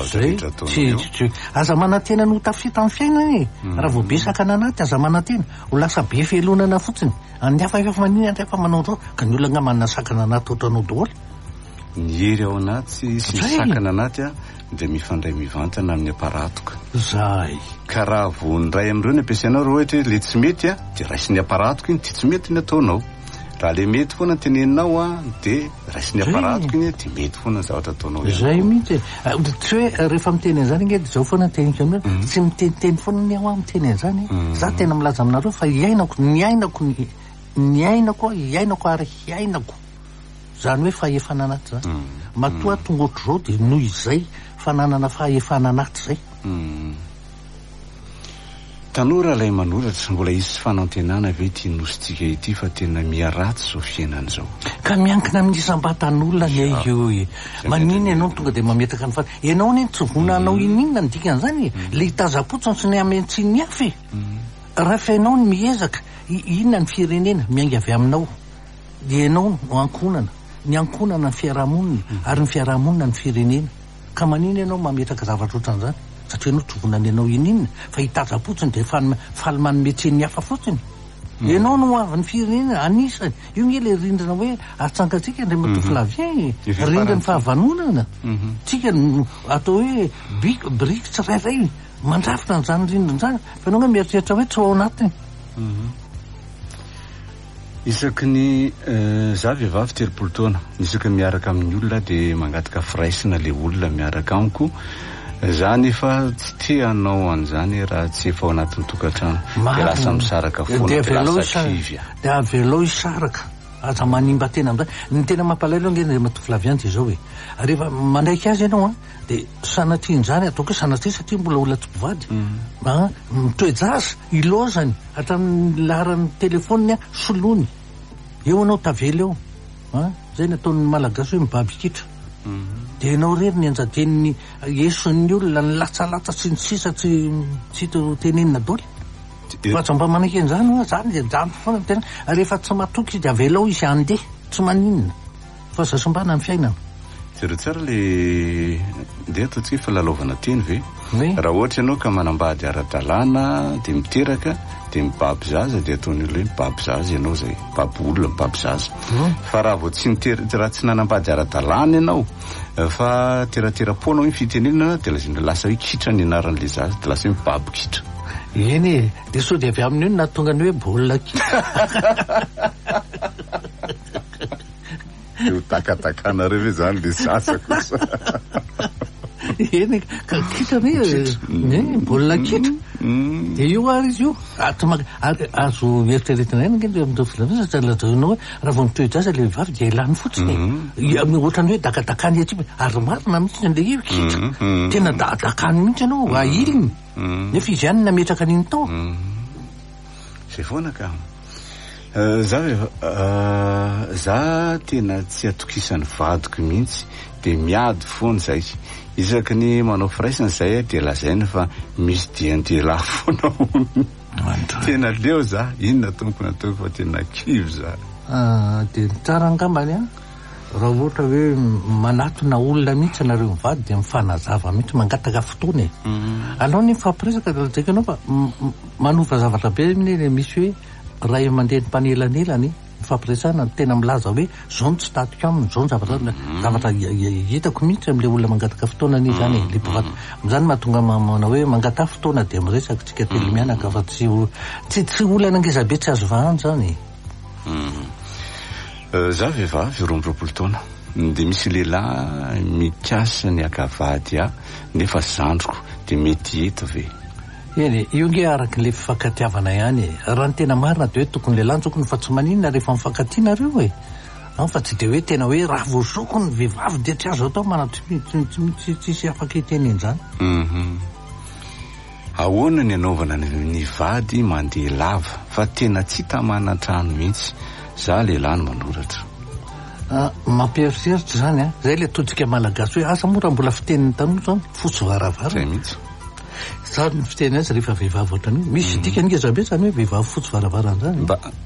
aza manantena no tafita amin'ny fiainana e raha vao be sakana anaty aza manantena ho lasa be felonana fotsiny any hafa efa manina andray fa manao zao ka ny olona nga manana sakana anaty ohatranao daholo ny hery ao anaty sy ny sakana anaty a de mifandray mivantana amin'ny aparatoka zay ka raha vo ny ray am'ireo ny ampiasainao raha ohatra le tsy mety a de raisin'ny aparatoka iny ty tsy mety ny ataonao raha le mety foana teneninao a de raisin'ny aparatoka iny de mety foana zavatra ataonao zay mihitsy tsy hoe rehefa miteny an'izany nge de zao foana tenika aminao tsy miteniteny foana ny ao a miteny an'izany za tena milaza aminareo fa iainako ny ainako ny ainako iainako ary hiainako zany hoe fahefana anaty zany matoa tonga ohatro zao de noho izay fananana fahefana anaty zay tanora lay manoratra mbola isy fanantenana ve ty nositsika ity fa tena miaratsy zao fiainan'izao ka miankina amin'ny isam-batan'olona ny io manina ianao tonga de mametaka ny fa ianao ny tsy vonanao ininona ny dikan'izany le hitazapotsiny sy ny amentsy ny afy raha fa ianao ny miezaka inona ny firenena miainga avy aminao de ianao no ankonana ny ankonana ny fiarahamonina ary ny fiarahamonina ny firenena ka manina ianao mametraka zavatra ohatran'izany satria ianao tsy vonany ianao ininona fa hitazapotsiny de faly manometseny hafa fotsiny ianao no avy ny firenena anisany io nge le rindrina hoe atsangatsika ndray matofilavien rindra ny fahavanonana tsika atao hoe briky tsirairay mandrafitra n'zany rindrina zany fa ianao nga mieritreritra hoe tsy ao anatiny isaky ny za vehivavy telopolo taona isaka miaraka amin'ny olona de mangataka firaisina le olona miaraka amiko za nefa tsy teanao an'izany raha tsy efa ao anatin'ny tokantrano de lasa misaraka foana de lasa kivy de avelao isaraka aza manimba tena am'zany ny tena mampalailo nge le matofilaviany de zao hoe rehefa mandraiky azy ianao a de sanatrian'zany ataoko hoe sanatria satria mbola olona tsy mpivady a mitoejaza ilozany hatramin'ny laharan'ny telefoniny a solony eo anao tavela eo a zay nataon'ny malagasy hoe mibabikitra de ianao rery ny anjadeniny eson'ny olona ny latsalatsa sy ny sisa tsy tsy hito tenenina daoly fa tsy mba manaiky an'izany oa zany de jano foana tena rehefa tsy matoky izy de avelao izy andeha tsy maninona fa zasombana ny fiainana jereo tsara le ndeha ataontsika hoe falalaovana teny ve raha ohatra ianao ka manambady ara-dalàna dia miteraka dia mibaby zaza dia ataon'olo hoe mibaby zaza ianao zay mibaby olona mibaby zaza fa raha vao tsy niter raha tsy nanambady ara-dalàna ianao fa teratera-poana hoe fitenenana dia lasa hoe kitra ny anaran'le zaza dia lasa hoe mibaby kitra eny e dia so dia avy amin'io nahatonga ny hoe baolina kitra ho takatakana reo hoe zany le sasa kosa eny ka kitra ne baolina kitra dia io ary izy io azo eritreretina eny nge amindreo filavana satria lazainao hoe raha vao mitohy zaza le vavy dia ilany fotsiny ohatrany hoe dakatakany atsy ary marina mihitsy an'le io kitra tena dakany mihitsy ianao ailiny nefa izy ihany nametraka an'iny tao zay foana ka za za tena tsy atokisan'ny vadiko mihitsy dia miady foana zay isaky ny manao firaisana zay dia lazaina fa misy diandialahy foana tena leo za inona tompo nataoko fa tena kivy za dia tsara angambany a raha ohatra hoe manatona olona mihitsy anareo mivady dia mifanazava mihitsy mangataka fotoana e anao ny mifampiresaka lazaika anao fa manova zavatra be mine misy hoe raha mandeha ny mpanelanelany mifampiresana tena milaza hoe zao tsy tatiko aminy zao zavatra zavatra hitako mihitsy am'le olona mangataka fotoana ni zany le mpivady zany mahatonga manao hoe mangata fotoana dia miresaka tsika telo mianaka fa tsy tsy tsy olana ngezabe tsy azo vahany zany za vehivavy roambiroapolo taona dia misy lehilahy mikasa ny akavady a nefa zandroko dia mety eto ve eny io nge araka le fifankatiavana ihany raha ny tena marina dia hoe tokony lehilahy ntsokony fa tsy maninona rehefa mifankatianareo e fa tsy dia hoe tena hoe raha voazokony vehivavy dia tsy azo atao mana tsisy afaka hiteneny zany ahoana ny anaovana ny vady mandeha lava fa tena tsy tamana-trano mihitsy za lehilahy no manoratra mampieritreritra zany a zay le totsika malagasy hoe asa mora mbola fiteniny tanoa zany fotsy varavara zay mihitsy za ny fiteny azy rehefa vehivavy ohatrany hoe misy dika ngezabe zany hoe vehivavy fotsy varavarana zany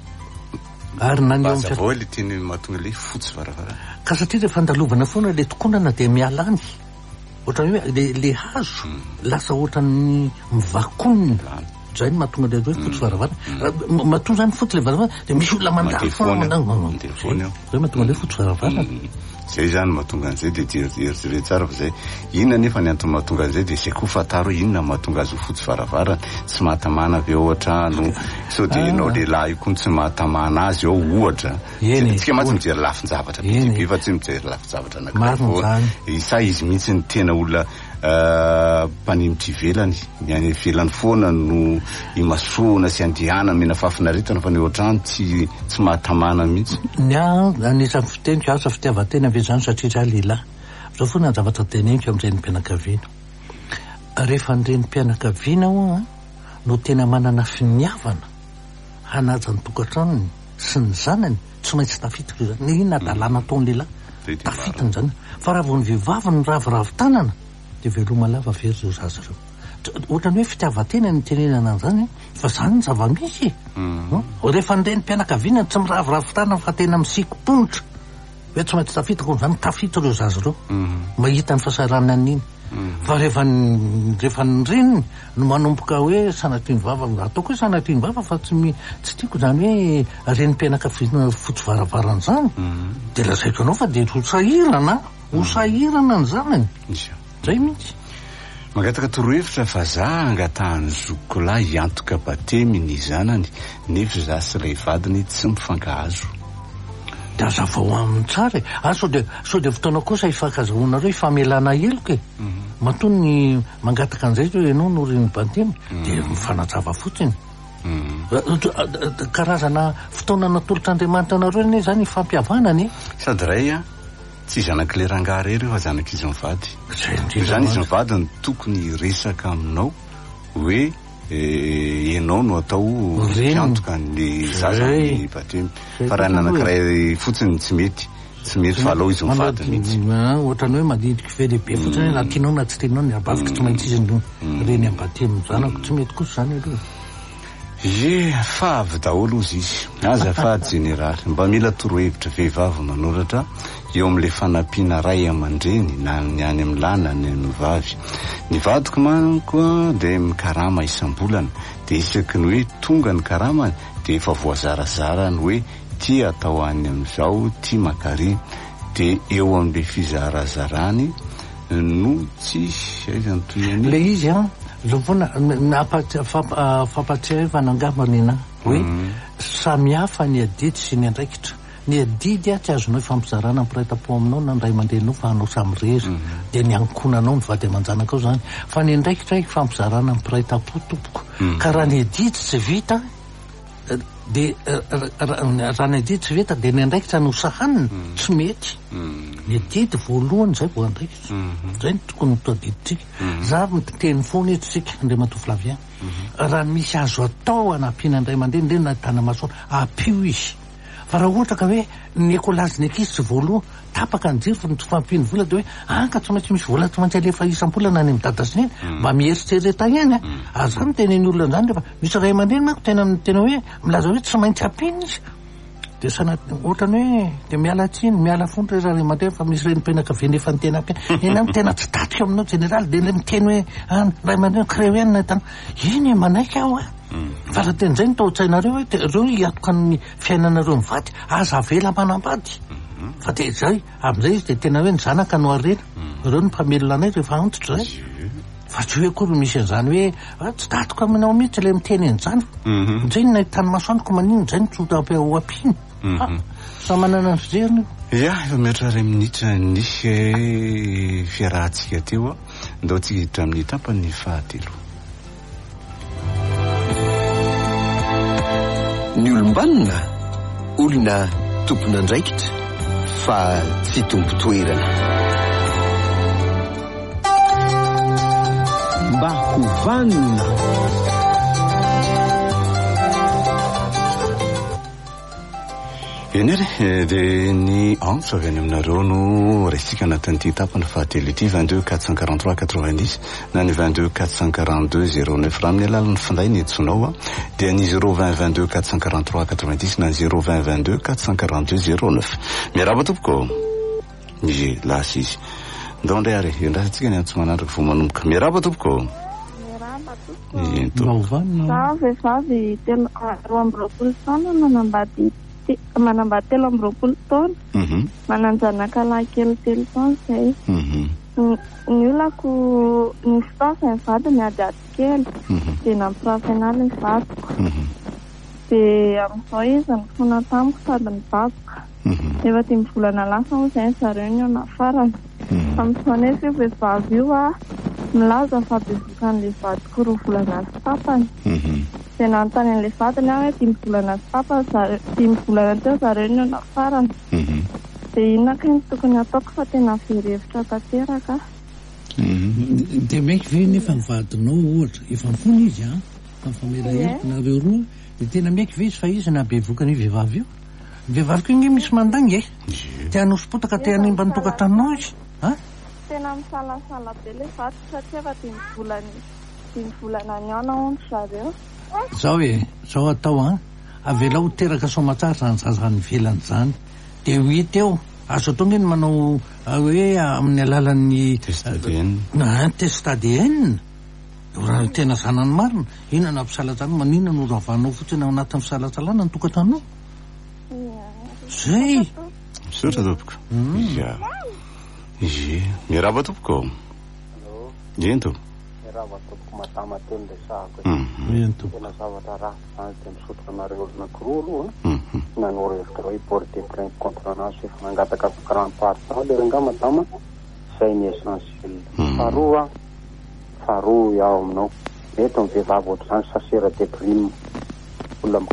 ary nanavao le teny mahatonga le fotsy varavarana ka satria rehefa andalovana foana le tokonana dia mialany ohatrany hoe le hazo lasa ohatrany mivakonina zay ny mahatonga le hoe fotsy varavarana mahatonga zany fotsy le varavarana dia misy olona mandalo foana zay mahatonga le fotsy varavarana zay zany mahatonga an'izay dia dieritire tsara fa zay inona nefa ny antony mahatonga an'izay dia zay koa fataro inona mahatonga azy ho fotsy varavarana tsy mahatamana avy ao ohatrano sao dia ianao lehilahy io koa tsy mahatamana azy ao ohatra tsika matsy mijery lafin-javatra biby fa tsy mijery lafin-javatra anankiray isa izy mihitsy ny tena olona mpanimitra ivelany ny ivelany foana no imasoana sy andihana mena fafinaretana fa ny ohatrano tsy tsy mahatamana mihitsy ny anisan'ny fiteniko asa fitiavatena ve zany satria za lehilahy zao foana ny zavatra teneniko amin'izay ny mpianakaviana rehefa nireny mpianakaviana ao no tena manana finiavana hanaja ny tokantranony sy ny zanany tsy maintsy tafitiko zany inona dalàna ataony lehilahy tafitiny zany fa raha vao ny vehivavy ny ravoravo tanana dia veloma lava very zao zaza reo ohatrany hoe fitiavatena ny tenenana an'izany fa zany ny zava-misy rehefa nireny mpianakaviana tsy miravoravo tanana fa tena misikom-ponitra hoe tsy maintsy tafitiko zany tafito reo zaza reo mahita ny fahasaranany an'iny fa rehefa rehefa nyreniny no manomboka hoe sanatry ny vava ataoko hoe sanatry ny vava fa tsy tsy tiako zany hoe reny mpianakaviana fotsy varavarana zany dia lazaiko anao fa dia ho sahirana ho sahirana ny zanany zay mihitsy mangataka torohevitra fa za angatahany zokiko lahy hiantoka batemy ny zanany nefa za sy ray vadiny tsy mifankahazo dia azavao amin'ny tsara e a sao dia sao dia fotoana kosa hifankazahoanareo hifamelana heloka e matony ny mangataka an'izay zao ianao no reny batemy dia mifanajava fotsiny karazana fotoana natolotr'Andriamanitra anareo ne zany fampiavanany sady ray a tsy zanak'le rangaha rery fa zanak'izy mivady zany izy mivady ny tokony resaka aminao hoe ianao no atao fiantoka ny zaza ny batemy fa raha nanankiray fotsiny tsy mety tsy mety fa alao izy mivady mihitsy ohatrany hoe madidiko ve lehibe fotsiny hoe na tianao na tsy tianao ny abavika tsy maintsy izy reny amin'ny batemy zanako tsy mety kosa zany aloha ye fa avy daholo izy izy azafady généraly mba mila torohevitra vehivavy manoratra eo amin'le fanampiana ray aman-dreny na ny any amin'ny lana ny amin'ny vavy ny vadiko manko dia mikarama isam-bolana dia isaky ny hoe tonga ny karamany dia efa voazarazara ny hoe tia atao any amin'izao tia makary dia eo amin'le fizarazarany no tsy aizany toyany le izy a lovona fampatsiahevana angamanina hoe samihafa ny adidy sy ny andraikitra ny adidy a tsy azonao fampizarana ampiraitam-po aminao na ndray mandehanao fa hanao samyrery dia ny ankonanao ny vady aman-janaka ao zany fa ny andraikitra fampizarana ampiraitam-po tompoko ka raha ny adidy tsy vita dia raha ny adidy tsy vita dia ny andraikitra no sahanina tsy mety ny adidy voalohany zay vo andraikitra zay ny tokony mitoadiditsika za miteny foana eto tsika ndray matoflavia raha misy azo atao anampiana indray mandeha ndre natana masoana apio izy fa raha ohatra ka hoe ny ekolazy ny ankizy tsy voaloha tapaka ny jiro ny fampiany vola dia hoe anka tsy maintsy misy vola tsy maintsy alefa isam-polana any amin'ny dadasineny mba mieritsereta ihany a aza miteny ny olona zany rehefa misy ray aman-dreny manko tena tena hoe milaza hoe tsy maintsy ampiny izy dia sana ohatrany hoe dia miala tsiny miala fondra raha ray aman-dreny fa misy renim-penaka venefa ny tena ampiny ena tena tsy tatrika aminao généraly dia le miteny hoe ray aman-dreny créoenina tana iny manaiky aho a fa raha teny zay ny tao-tsainareo hoe reo hiatoka ny fiainanareo mivady aza avela manambady fa dia zay amin'izay izy dia tena hoe ny zanaka no arena reo ny mpamelona anay rehefa antitra zay fa tsy hoe kory misy an'izany hoe tsy tatoko aminao mihitsy le miteny an'izany zay ny nahitany masoaniko manino zay ny tsotape ho ampiny sa manana ny fijeriny ia efa miatra ray minitra nisy fiarahantsika teo a ndao tsika hiditra amin'ny tapany fahatelo ny olombanina olona tompona andraikitra fa tsy tompo toerana mba hovanina eny ary dia ny antso avy any aminareo no raisika anatin'ity tapany fahatelo ity vingt-deux quatre cent quarante-trois quatre-vingt-dix na ny vingt-deux quatre cent quarante-deux zéro neuf raha amin'ny alalan'ny finday ny etsonao a dia ny zéro vingt vingt-deux quatre cent quarante-trois quatre-vingt-dix na zéro vingt vingt-deux quatre cent quarante-deux zéro neuf miaraba tompoko ye lasa izy ndao ndray ary endrasantsika ny antso manandraka vo manomboka miaraba tompoko za vehivavy telo roa amby roapolo taona manambady manambady telo amby roapolo taona mananjanaka lahy kely telo taona zay ny olako ny fotoasa ny vady miady ady kely dia nampirafinaly ny vadiko dia amin'izao izy ny fona tamiko sady ny baboka efa ty mivolana lasa ho zay ny zareo ny ona farany amin'izao nefa io vehivavy io a milaza fa bevokan'le vadiko roa volana sy papany dia nanontany an'le vadiny aho hoe dimy volana sy papa dimy volana teo zareo ny ona farany dia inona ny tokony ataoko fa tena verhevitra tanteraka dia maiky ve nefa ny vadinao ohatra efa mifona izy a fa mifamelahevitra nareo roa dia tena maiky ve izy fa izy na bevokany io vehivavy io vehivavy ko inge misy mandanga e tiano sipotaka te hanimba ny tokatranao izy a tena misalasala be le vadiko satria efa dimy volany dimy volana ny aona ondry zareo zao e zao atao a avela ho teraka somatsara zany zazany velany zany dia ho hita eo azo atonga eny manao hoe amin'ny alalan'ny test A D N raha tena zanany marina inona na mpisalatsalana manina no ravanao fotsiny ao anatin'ny fisalatsalana ny tokatranao zay misaotra tompoko ia ye miaraba tompoko eny to miaraba tompoko matama teo ny resahako eny to tena zavatra raha zany dia misotra anareo olona kiroa aloha nanao revitra hoe porter plainte contre anazy efa nangataka quarante parcent le ranga madama zay ny essentiel faharoa faharoa iaho aminao mety amin'ny vehivavy ohatry zany sasera de prime olona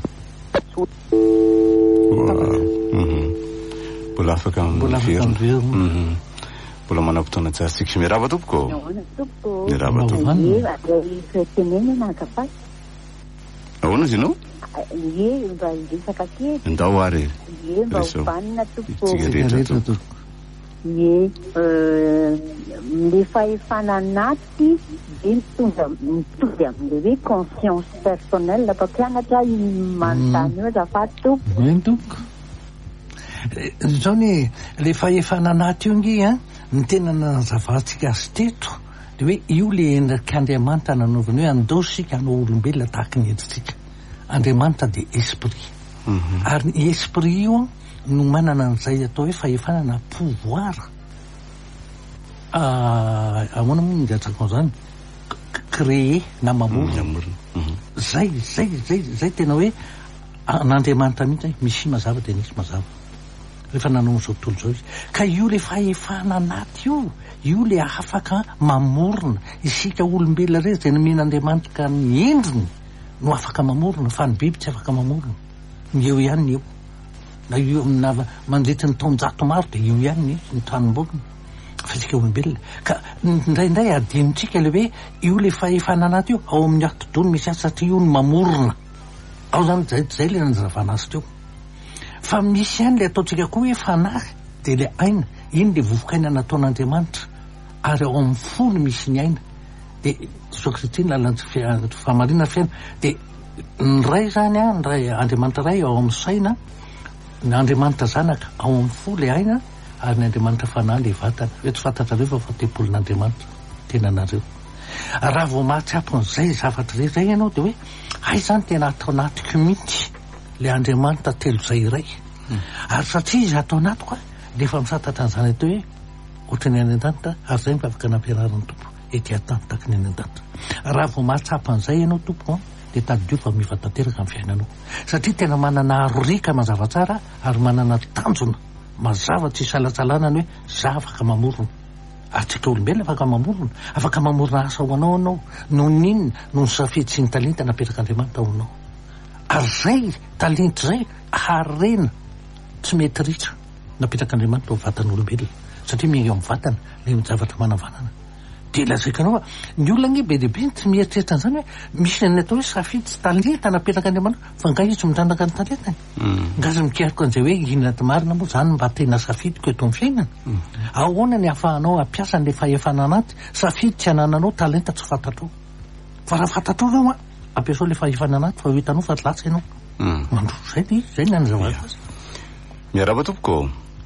mbola afaka miverina mbola manam-potoana tsaratsika miaraba tompoko miaraba tompoko ahoana izy ianao ndao ary tsika rehetra Ie, le fahefana anaty dia mitondra mitovy amin'ilay hoe conscience personnelle mpampianatra manontany io azafady tompo. Eny tompo. Zao ny le fahefana anaty io ngy a ny tena nazavantsika azy teto dia hoe io le endrik'Andriamanitra nanaovany hoe andao sika hanao olombelona tahaka ny endritsika. Andriamanitra dia esprit. Ary ny esprit io no manana an'izay atao hoe fahefanana pouvoir. Ahoana moa nindratsaka an'izany? Créer na mamorona. Zay zay zay zay tena hoe n'Andriamanitra mihitsy misy mazava dia nisy mazava. Rehefa nanao an'izao tontolo izao izy. Ka io le fahefana anaty io, io le afaka mamorona isika olombelona rehetra izay nomen'Andriamanitra ka ny endriny no afaka mamorona fa ny biby tsy afaka mamorona. Eo ihany eo. Na io na mandritra ny taonjato maro dia io ihany ny tranomborona fa isika olombelona. Ka indraindray adinontsika le hoe io le fahefana anaty io ao amin'ny ati-dony misy azy satria io no mamorona. Ao zany zay zay le nanazavana azy teo. Fa misy ihany le ataontsika koa hoe fanahy dia le aina iny le vovokaina nataon'Andriamanitra ary ao amin'ny fo no misy ny aina dia Sokritiny lalan'ny famarina fiaina dia ny ray zany a ny ray Andriamanitra ray ao amin'ny saina ny Andriamanitra zanaka ao amin'ny fo le aina ary ny Andriamanitra fanahy le vatana. Hoe tsy fantatrareo fa fa tempolin'Andriamanitra tena nareo. Raha vao mahatsapy an'izay zavatra rehetra zay ianao dia hoe ay zany tena atao anatiko mihitsy le Andriamanitra telo izay iray. Ary satria izy atao anatiko dia efa misatatra an'izany atao hoe ohatra ny any an-danitra ary zay mifafaka nampianarany tompo ety atany tahaka ny any an-danitra. Raha vao mahatsapy an'izay ianao tompo dia tadidio fa miva tanteraka amin'ny fiainanao satria tena manana arorika mazava tsara ary manana tanjona mazava tsy salatsalana ny hoe za afaka mamorona. Ary tsika olombelona afaka mamorona, afaka mamorona asa ho anao anao no ninona no ny safidy sy ny talenta napetraka-Andriamanitra ao anao. Ary zay talenta zay harena tsy mety ritra napetraka-Andriamanitra ao vatan'olombelona satria miainga amin'ny vatana le zavatra manavanana. Dia lazaika anao fa ny olona nge be dehibe tsy mieritreritra an'izany hoe misy ny atao hoe safidy sy talenta napetraka-Andriamanitra fa nga izy mitrandraka ny talentany. Ngazy mikeriko an'izay hoe inona ty marina moa zany mba tena safidiko eto amin'ny fiainana. Ahoana ny ahafahanao ampiasa n'le fahefana anaty safidy tsy hanananao talenta tsy fantatrao. Fa raha fantatrao zao a ampiasao le fahefana anaty fa ho hitanao fa latsa ianao. Mandro zay dia zay ny an'izao azy. Miaraba tompoko.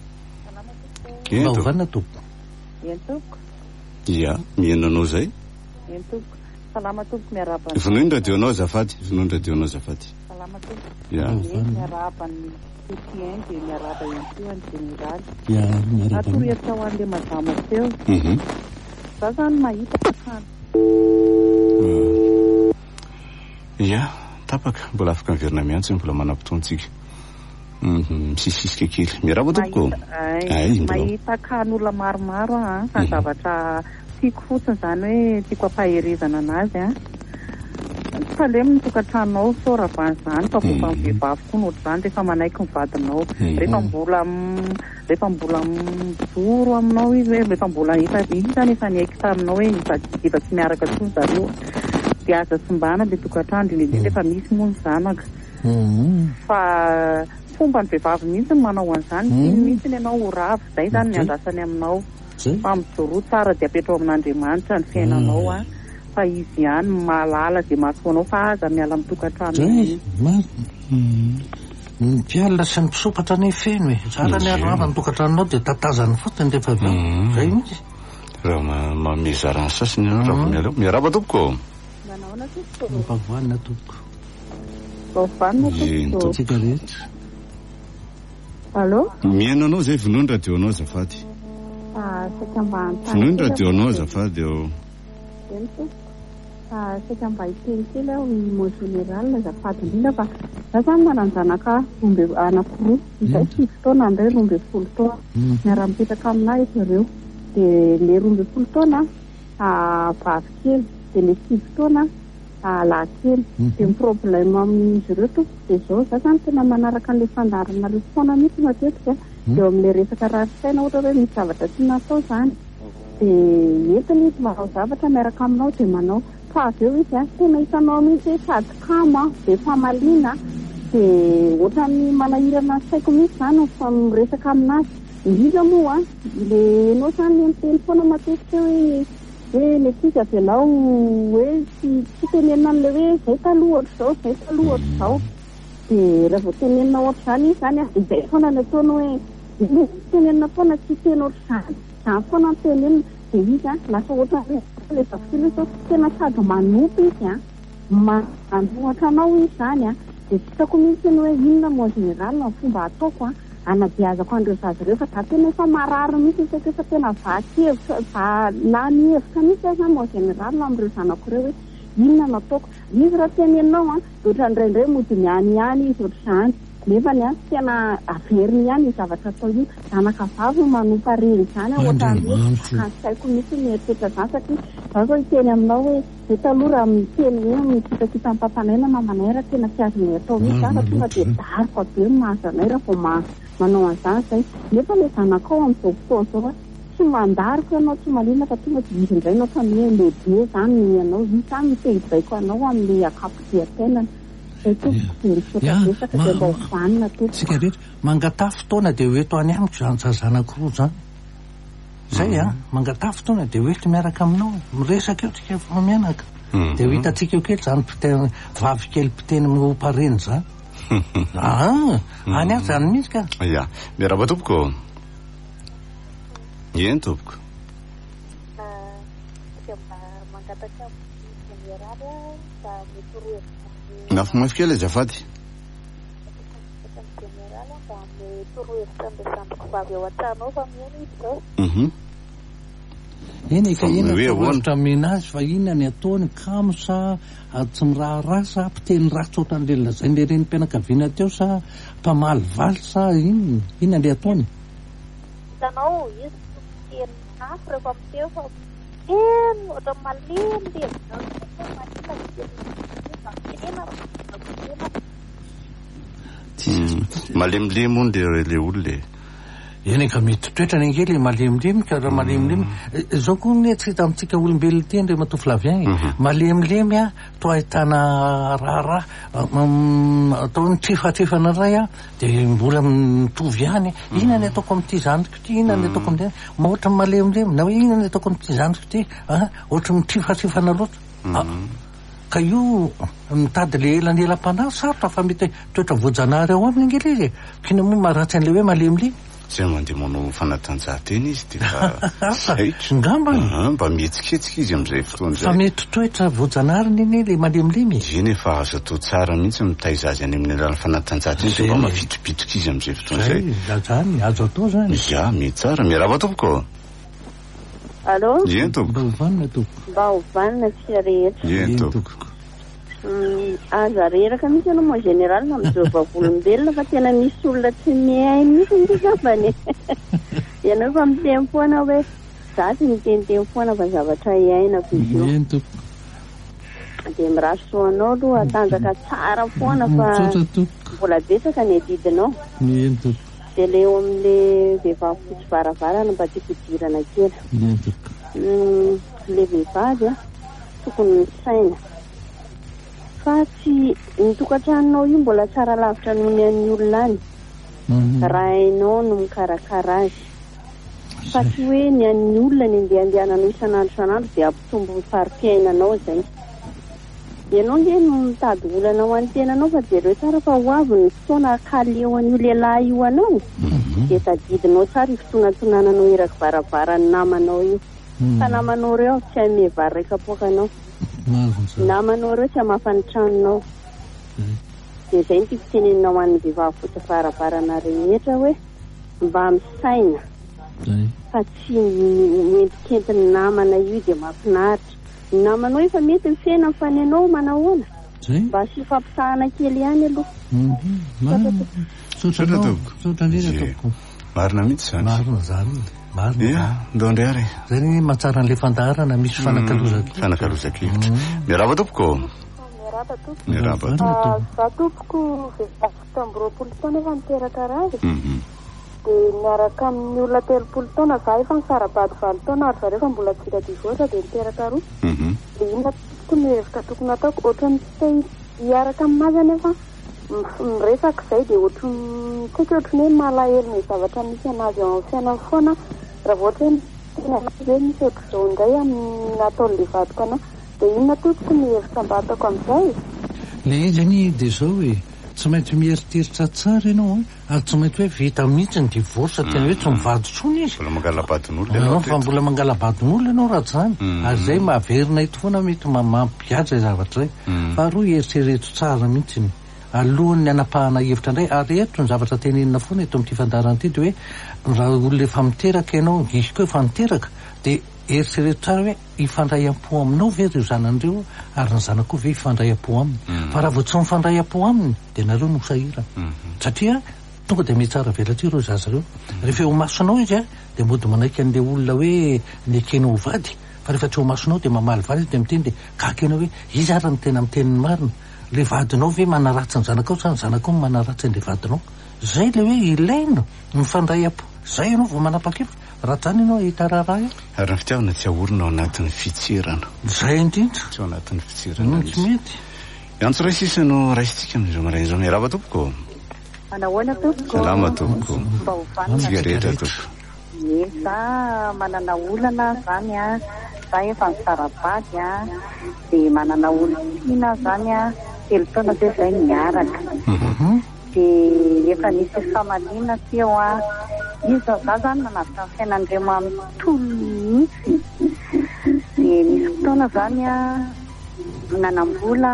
Vaovana tompo. Entoko. Ia, mienanao zay. Entoko. Salama tompo miaraba. Vonoiny radionao azafady, vonoiny radionao azafady. Salama tompo. Ia. Miaraba ny soutien dia miaraba ihany koa ny generaly. Ia, miaraba. Atorohevitra ho an'ilay madama teo. Mhm. Za zany mahita pakana. Ia, tapaka mbola afaka miverina miantsy mbola manam-potoantsika. Misisisika kely. Miaraba tompoko. Ay, mahita kan'olona maromaro a fa zavatra tiako fotsiny zany hoe tiako ampaherizana anazy a. Fa le mitokantranao soravan zany fa fomba ny vehivavy koa nohatra zany rehefa manaiky ny vadinao rehefa mbola rehefa mbola mijoro aminao izy hoe rehefa mbola efa izy zany efa niaiky taminao hoe efa tsy miaraka tsony zareo dia aza simbana le tokantrano indrindra efa misy moa ny zanaka fa fomba ny vehivavy mihitsy manao an'izany tiny mihitsy ny ianao ho ravo zay zany ny andrasany aminao fa mijoro tsara dia apetrao amin'Andriamanitra ny fiainanao a fa izy ihany mahalala dia mahasoanao fa aza miala mitokantrano ny mpialina sy ny mpisopatra ny feno e tsara ny arava ny tokantranonao dia tatazany fotsiny rehefa avy zay mihitsy raha mamezarany sasiny ianao raha mialao miaraba tompoko. Manaona tompoko. Mpavoanina tompoko. Mpavoanina tompoko. Tsika rehetra. Allo? Miainanao zay vonoiny radionao azafady. Ah, saka mba antany. Vonoiny radionao azafady ao. Ento. Ah, saka mba hikelikely aho mo général azafady indrindra fa za zany mananjanaka rombe anankiroa izay sivy taona andray rombe folo taona miara-mipetraka aminahy ireo dia le rombe folo taona vavy kely dia le sivy taona lahy kely dia ny problème amin'izy ireo to dia zao za zany tena manaraka an'ilay fandarana le foana mihitsy matetika dia amin'ilay resaka rarisaina ohatra hoe misy zavatra tsy natao zany dia entiny izy manao zavatra miaraka aminao dia manao fa avy eo izy a tena hitanao mihitsy hoe sady kamo dia famaliana dia ohatra ny manahirana saiko mihitsy zany fa miresaka aminazy indrindra moa le anao sany miteny foana matetika hoe hoe le tsika velao hoe tsy tsy tenenina an'le hoe zay taloha ohatr' zao zay taloha ohatr' zao de raha vao tenenina ohatr' zany izy zany a de zay foana le ataona hoe tenenina foana tsy teny ohatr' zany zany foana ny tenenina de izy a lasa ohatra hoe le zavokely sao tena sady manompy izy a manohatra anao izy zany a de tsy hitako mihitsy ny hoe inona mo général na fomba ataoko a anabeazako an'ireo zazy ireo fa da tena efa marary mihitsy satria efa tena vaky-hevitra va lany hevitra mihitsy aza mo général amin'ireo zanako ireo hoe inona no ataoko izy raha teneninao a de ohatra ndraindray mody miany ihany izy ohatr' zany nefany a tena averiny ihany ny zavatra atao io zanaka vavy manompa reny zany a ohatra nsaiko mihitsy mieritreritra zany satria za zao hiteny aminao hoe zay taloha raha miteny hoe mikitakita amin'ny papanay na mamanay raha tena tsy azonay atao mihitsy za fa tonga de dariko be mahazanay raha vao ma manao an'izany zay nefa le zanakao amin'izao fotoana zao a tsy mandariko ianao tsy malina fa tonga de izy indray nao fa hoe lehibe zany ianao izy zany mitehibaiko anao amin'le akapobean-tenany zay tompoko de resaka de mba hovanina tsika rehetra mangatà fotoana de hoeto any amiko zany zazanako roa zany zay a mangatà fotoana de hoeto miaraka aminao miresaka eo tsika fa mianaka de ho hitatsika eo kely zany mpiteny vavy kely mpiteny mompareny zany ah any azy zany misy ka ya miarahaba tompoko eny tompoko nafo mafy kely azafady mhm eny eka ena minazy fa inona ny ataony kamo sa tsy miraharaha sa mpiteny ratsy ohatran'le lazainy le reny mpianakaviana teo sa mpamaly valy sa ino inona le ataony hitanao izy teny nafo rehefa miteo fa teny ohatra malemy le malemilemy ony le le olo le eny ka mety toetra ny angely malemilemy ka raha malemilemy zao koa netsika amintsika olombelona teny re matofo lavy malemilemy a toa ahitana raharaha ataony trefatrefana ray a de mbola mitovy ihany inona ny ataoko amin'ity zandriko ty inona ny ataoko amin'ty ma ohatra malemilemy na hoe inona ny ataoko amin'ity zandriko ty a ohatra mitrefatrefana loatra ka io mitady le elan'elam-panahy sarotra fa mety toetra voajanahary ao aminy angely izy kina moa maharatsy an'le hoe malemilemy zay mandeha manao fanatanjahantena izy de fa ngamba mba mihetsiketsika izy am'izay fotoana zay fa mety toetra voajanahary iny le malemilemy izy eny efa azo atao tsara mihitsy mitay zazy any amin'ny alala fanatanjahantena de mba mafitropitroka izy am'izay fotoana zay zany azo atao zany ya mety tsara miarahaba tompoko allo eny tompoko mba hovanina tompoko mba hovanina tsika rehetra eny tompoko aza reraka mihitsy anao moa général na am'izao vavolombelona fa tena misy olona tsy mihainy mihitsy ny zambany ianao fa miteny foana hoe za tsy miteniteny foana fa zavatra iaina ko izy io eny tompoko de mirasoanao aloha atanjaka tsara foana fa mbola betsaka ny adidinao eny tompoko de le eo amin'le vehivavy fotsy varavarana mba tiako dirana kely eny tompoko le vehivavy a tokony misaina fa tsy ny tokantranonao io mbola tsara lavitra noho ny an'ny olona any raha hainao no mikarakara azy fa tsy hoe ny an'ny olona ny andeha andehananao isan'andro isan'andro de ampitombo fari-piainanao zay ianao nge no mitady olana ho an'ny tenanao fa jereo tsara fa ho avy ny fotoana akaly eo an'io lehilahy io anao de tadidinao tsara io fotonatonananao eraky varavarany namanao io fa namanao reo tsy ame vary raika-poaka anao namanao reo tsy amafany tranonao de zay ny tiako tenenina ho an'ny vehivavy fotsy varavarana rehetra hoe mba misaina fa tsy mentikentiny namana io de mahafinaritra ny namanao efa mety mifena mifanenao manahoana mba sy fampisahana kely ihany aloha sotra sotra ndrindra tompoko marina mihitsy zany marina zany marina ndondry ary zay ny mahatsara an'le fandaharana misy fanakalozakevitra fanakalozakevitra miarahaba tompoko miarahaba za tompoko vehivavy tamby roapolo taona efa miteraka razy de miaraka amin'ny olona telopolo taona za efa misarabady valo taona ary zareo efa mbola tsika divorce de miteraka roa de inona toko ny hevitra tokony ataoko ohatran'ny tsy hiaraka amin'ny mazy anefa miresaka izay dia ohatra tsika ohatry ny hoe malahelo ny zavatra misy anazy ao amin'ny fiainany foana raha vao ohatra hoe tena anazy hoe misy ohatra izao indray amin'ny ataon'ilay vadiko anao dia inona tompoko ny hevitra mba ataoko amin'izay le izy any dia izao hoe tsy maintsy mieritreritra tsara ianao a ary tsy maintsy hoe vita mihitsy ny divorce tena hoe tsy mivady tsony izy mbola mangalabadin'olona fa mbola mangalabadin'olona ianao raha tsy zany ary izay mahaverina ito foana mety mampihaja zavatra izay fa roa eritrereto tsara mihitsy alohan'ny anapahana hevitra indray ary eto ny zavatra tenenina foana eto amin'ity fandarana ity dia hoe raha olona efa miteraka ianao gisiko efa miteraka dia eritrereto tsara hoe ifandray am-po aminao ve ry zanan'ireo ary ny zanako ve ifandray am-po aminy fa raha vao tsy mifandray am-po aminy dia nareo no sahirana satria tonga dia metsara velatsy ireo zaza reo rehefa eo masonao izy a dia mody manaiky an'ilay olona hoe ny ekenao vady fa rehefa tsy eo masonao dia mamaly vady dia miteny dia gaga ianao hoe izy ary ny tena miteniny marina le vadinao ve manaratsy ny zanakao sa ny zanakao manaratsy an'le vadinao zay le hoe ilaina mifandray am-po zay ianao vao manapa-kevitra raha zany ianao hitararaha ary ny fitiavana tsy ahorona ao anatin'ny fitsirana zay indrindra tsy ao anatin'ny fitsirana tsy mety antso ray sisa no raisitsika amin'izao marain'izao miarava tompoko manahoana tompoko salama tompoko mba hovanana tsika rehetra tompo e za manana olana zany a za efa ny sarabady a dia manana olontiana zany a telo taona zay zay miaraka dia efa nisy famalina teo a izy za zany manavitra ny fiainan'ireo manontolo mihitsy dia nisy fotoana zany a nanambola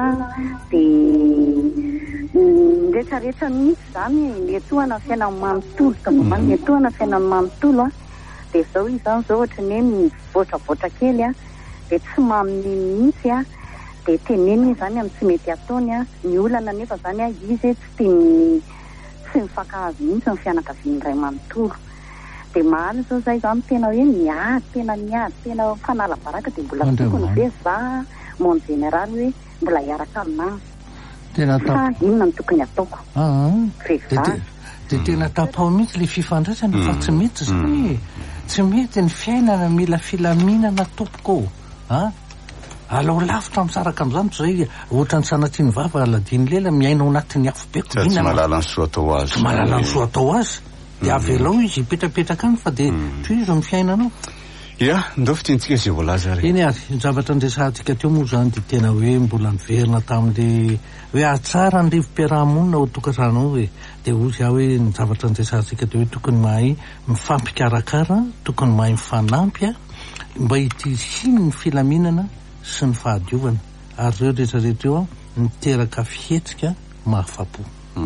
dia rehetrarehetra mihitsy zany nietohana ny fiainany manontolo tambomany nietohana fiainany manontolo a dia zao izy zany zao ohatra ny hoe mivoatravoatra kely a dia tsy mamininy mihitsy a dia teneniny zany amin'ny tsy mety ataony a ny olana nefa zany a izy tsy tiany tsy mifankahazo mihitsy ny fianakavian'ny ray manontolo dia mahaly zao zay zany tena hoe miady tena miady tena fanala baraka dia mbola tokony ve za mon général hoe mbola hiaraka aminazy tena fa inona ny tokony ataoko vehivavy dia tena tapao mihitsy le fifandraisana fa tsy mety zany tsy mety ny fiainana mila filaminana tompoko a alao lavitra misaraka amin'izany tsy zay ohatra ny sanatry ny vava aladiny lela miainao anatin'ny afo be tsy malala ny soa atao azy tsy malala ny soa atao azy dia avelao izy hipetrapetraka any fa dia toy izy ny fiainanao ia ndao fitiantsika zay voalaza ary eny ary ny zavatra andresantsika teo moa zany dia tena hoe mbola niverina tamin'le hoe atsara ny rivo-piarahamonina ao tokantrano ao hoe dia ozy aho hoe ny zavatra andresantsika teo hoe tokony mahay mifampikarakara tokony mahay mifanampy a mba hitiziny ny filaminana sy ny fahadiovana ary reo rehetrarehetra eo a niteraka fihetsika mahafapo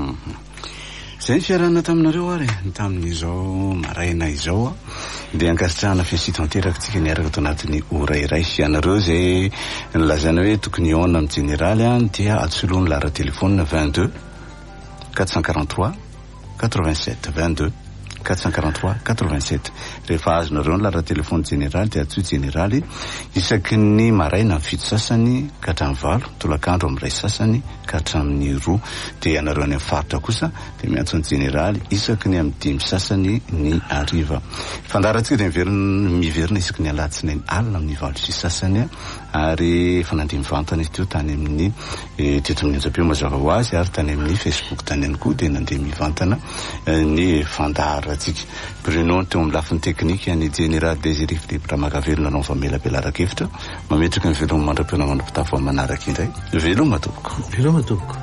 zay ny fiarahana taminareo ary tamin'izao maraina izao a dia ankasitrahana fiasitanteraky tsika niaraka ato anatin'ny ora iray ianareo zay nilazana hoe tokony iona amin'ny généraly a dia atsoloany lara telefona vingt-deux quatre cent quarante-trois quatre-vingt-sept vingt-deux quatre cent quarante-trois quatre-vingt-sept rehefa azonareo ny lara telefony généraly dia atsoy généraly isaky ny maraina amin'ny fito sasany ka hatramin'ny valo tolakandro amin'ny ray sasany ka hatramin'ny roa dia ianareo any amin'ny faritra kosa dia miantso ny généraly isaky ny amin'ny dimy sasany ny ariva fandarantsika dia miverina miverina isaky ny alatsinainy alina amin'ny valo sy sasany ary efa nandimy vantana izy teo tany amin'ny teto amin'ny anjapeo mazava ho azy ary tany amin'ny facebook tany any koa dia nandeha mivantana ny fandarantsika Bruno teo amin'ny lafiny teknika ny général Désiré Philippe Ramakavelona anao fa melabelara-kevitra mametraka ny veloma mandram-piona mandram-pitafo amin'ny manaraka indray veloma tompoko veloma tompoko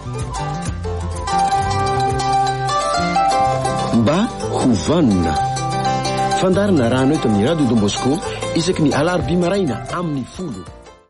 mba hovanina fandarina raha anao eto amin'ny radio Don Bosco isaky ny alarobia maraina amin'ny folo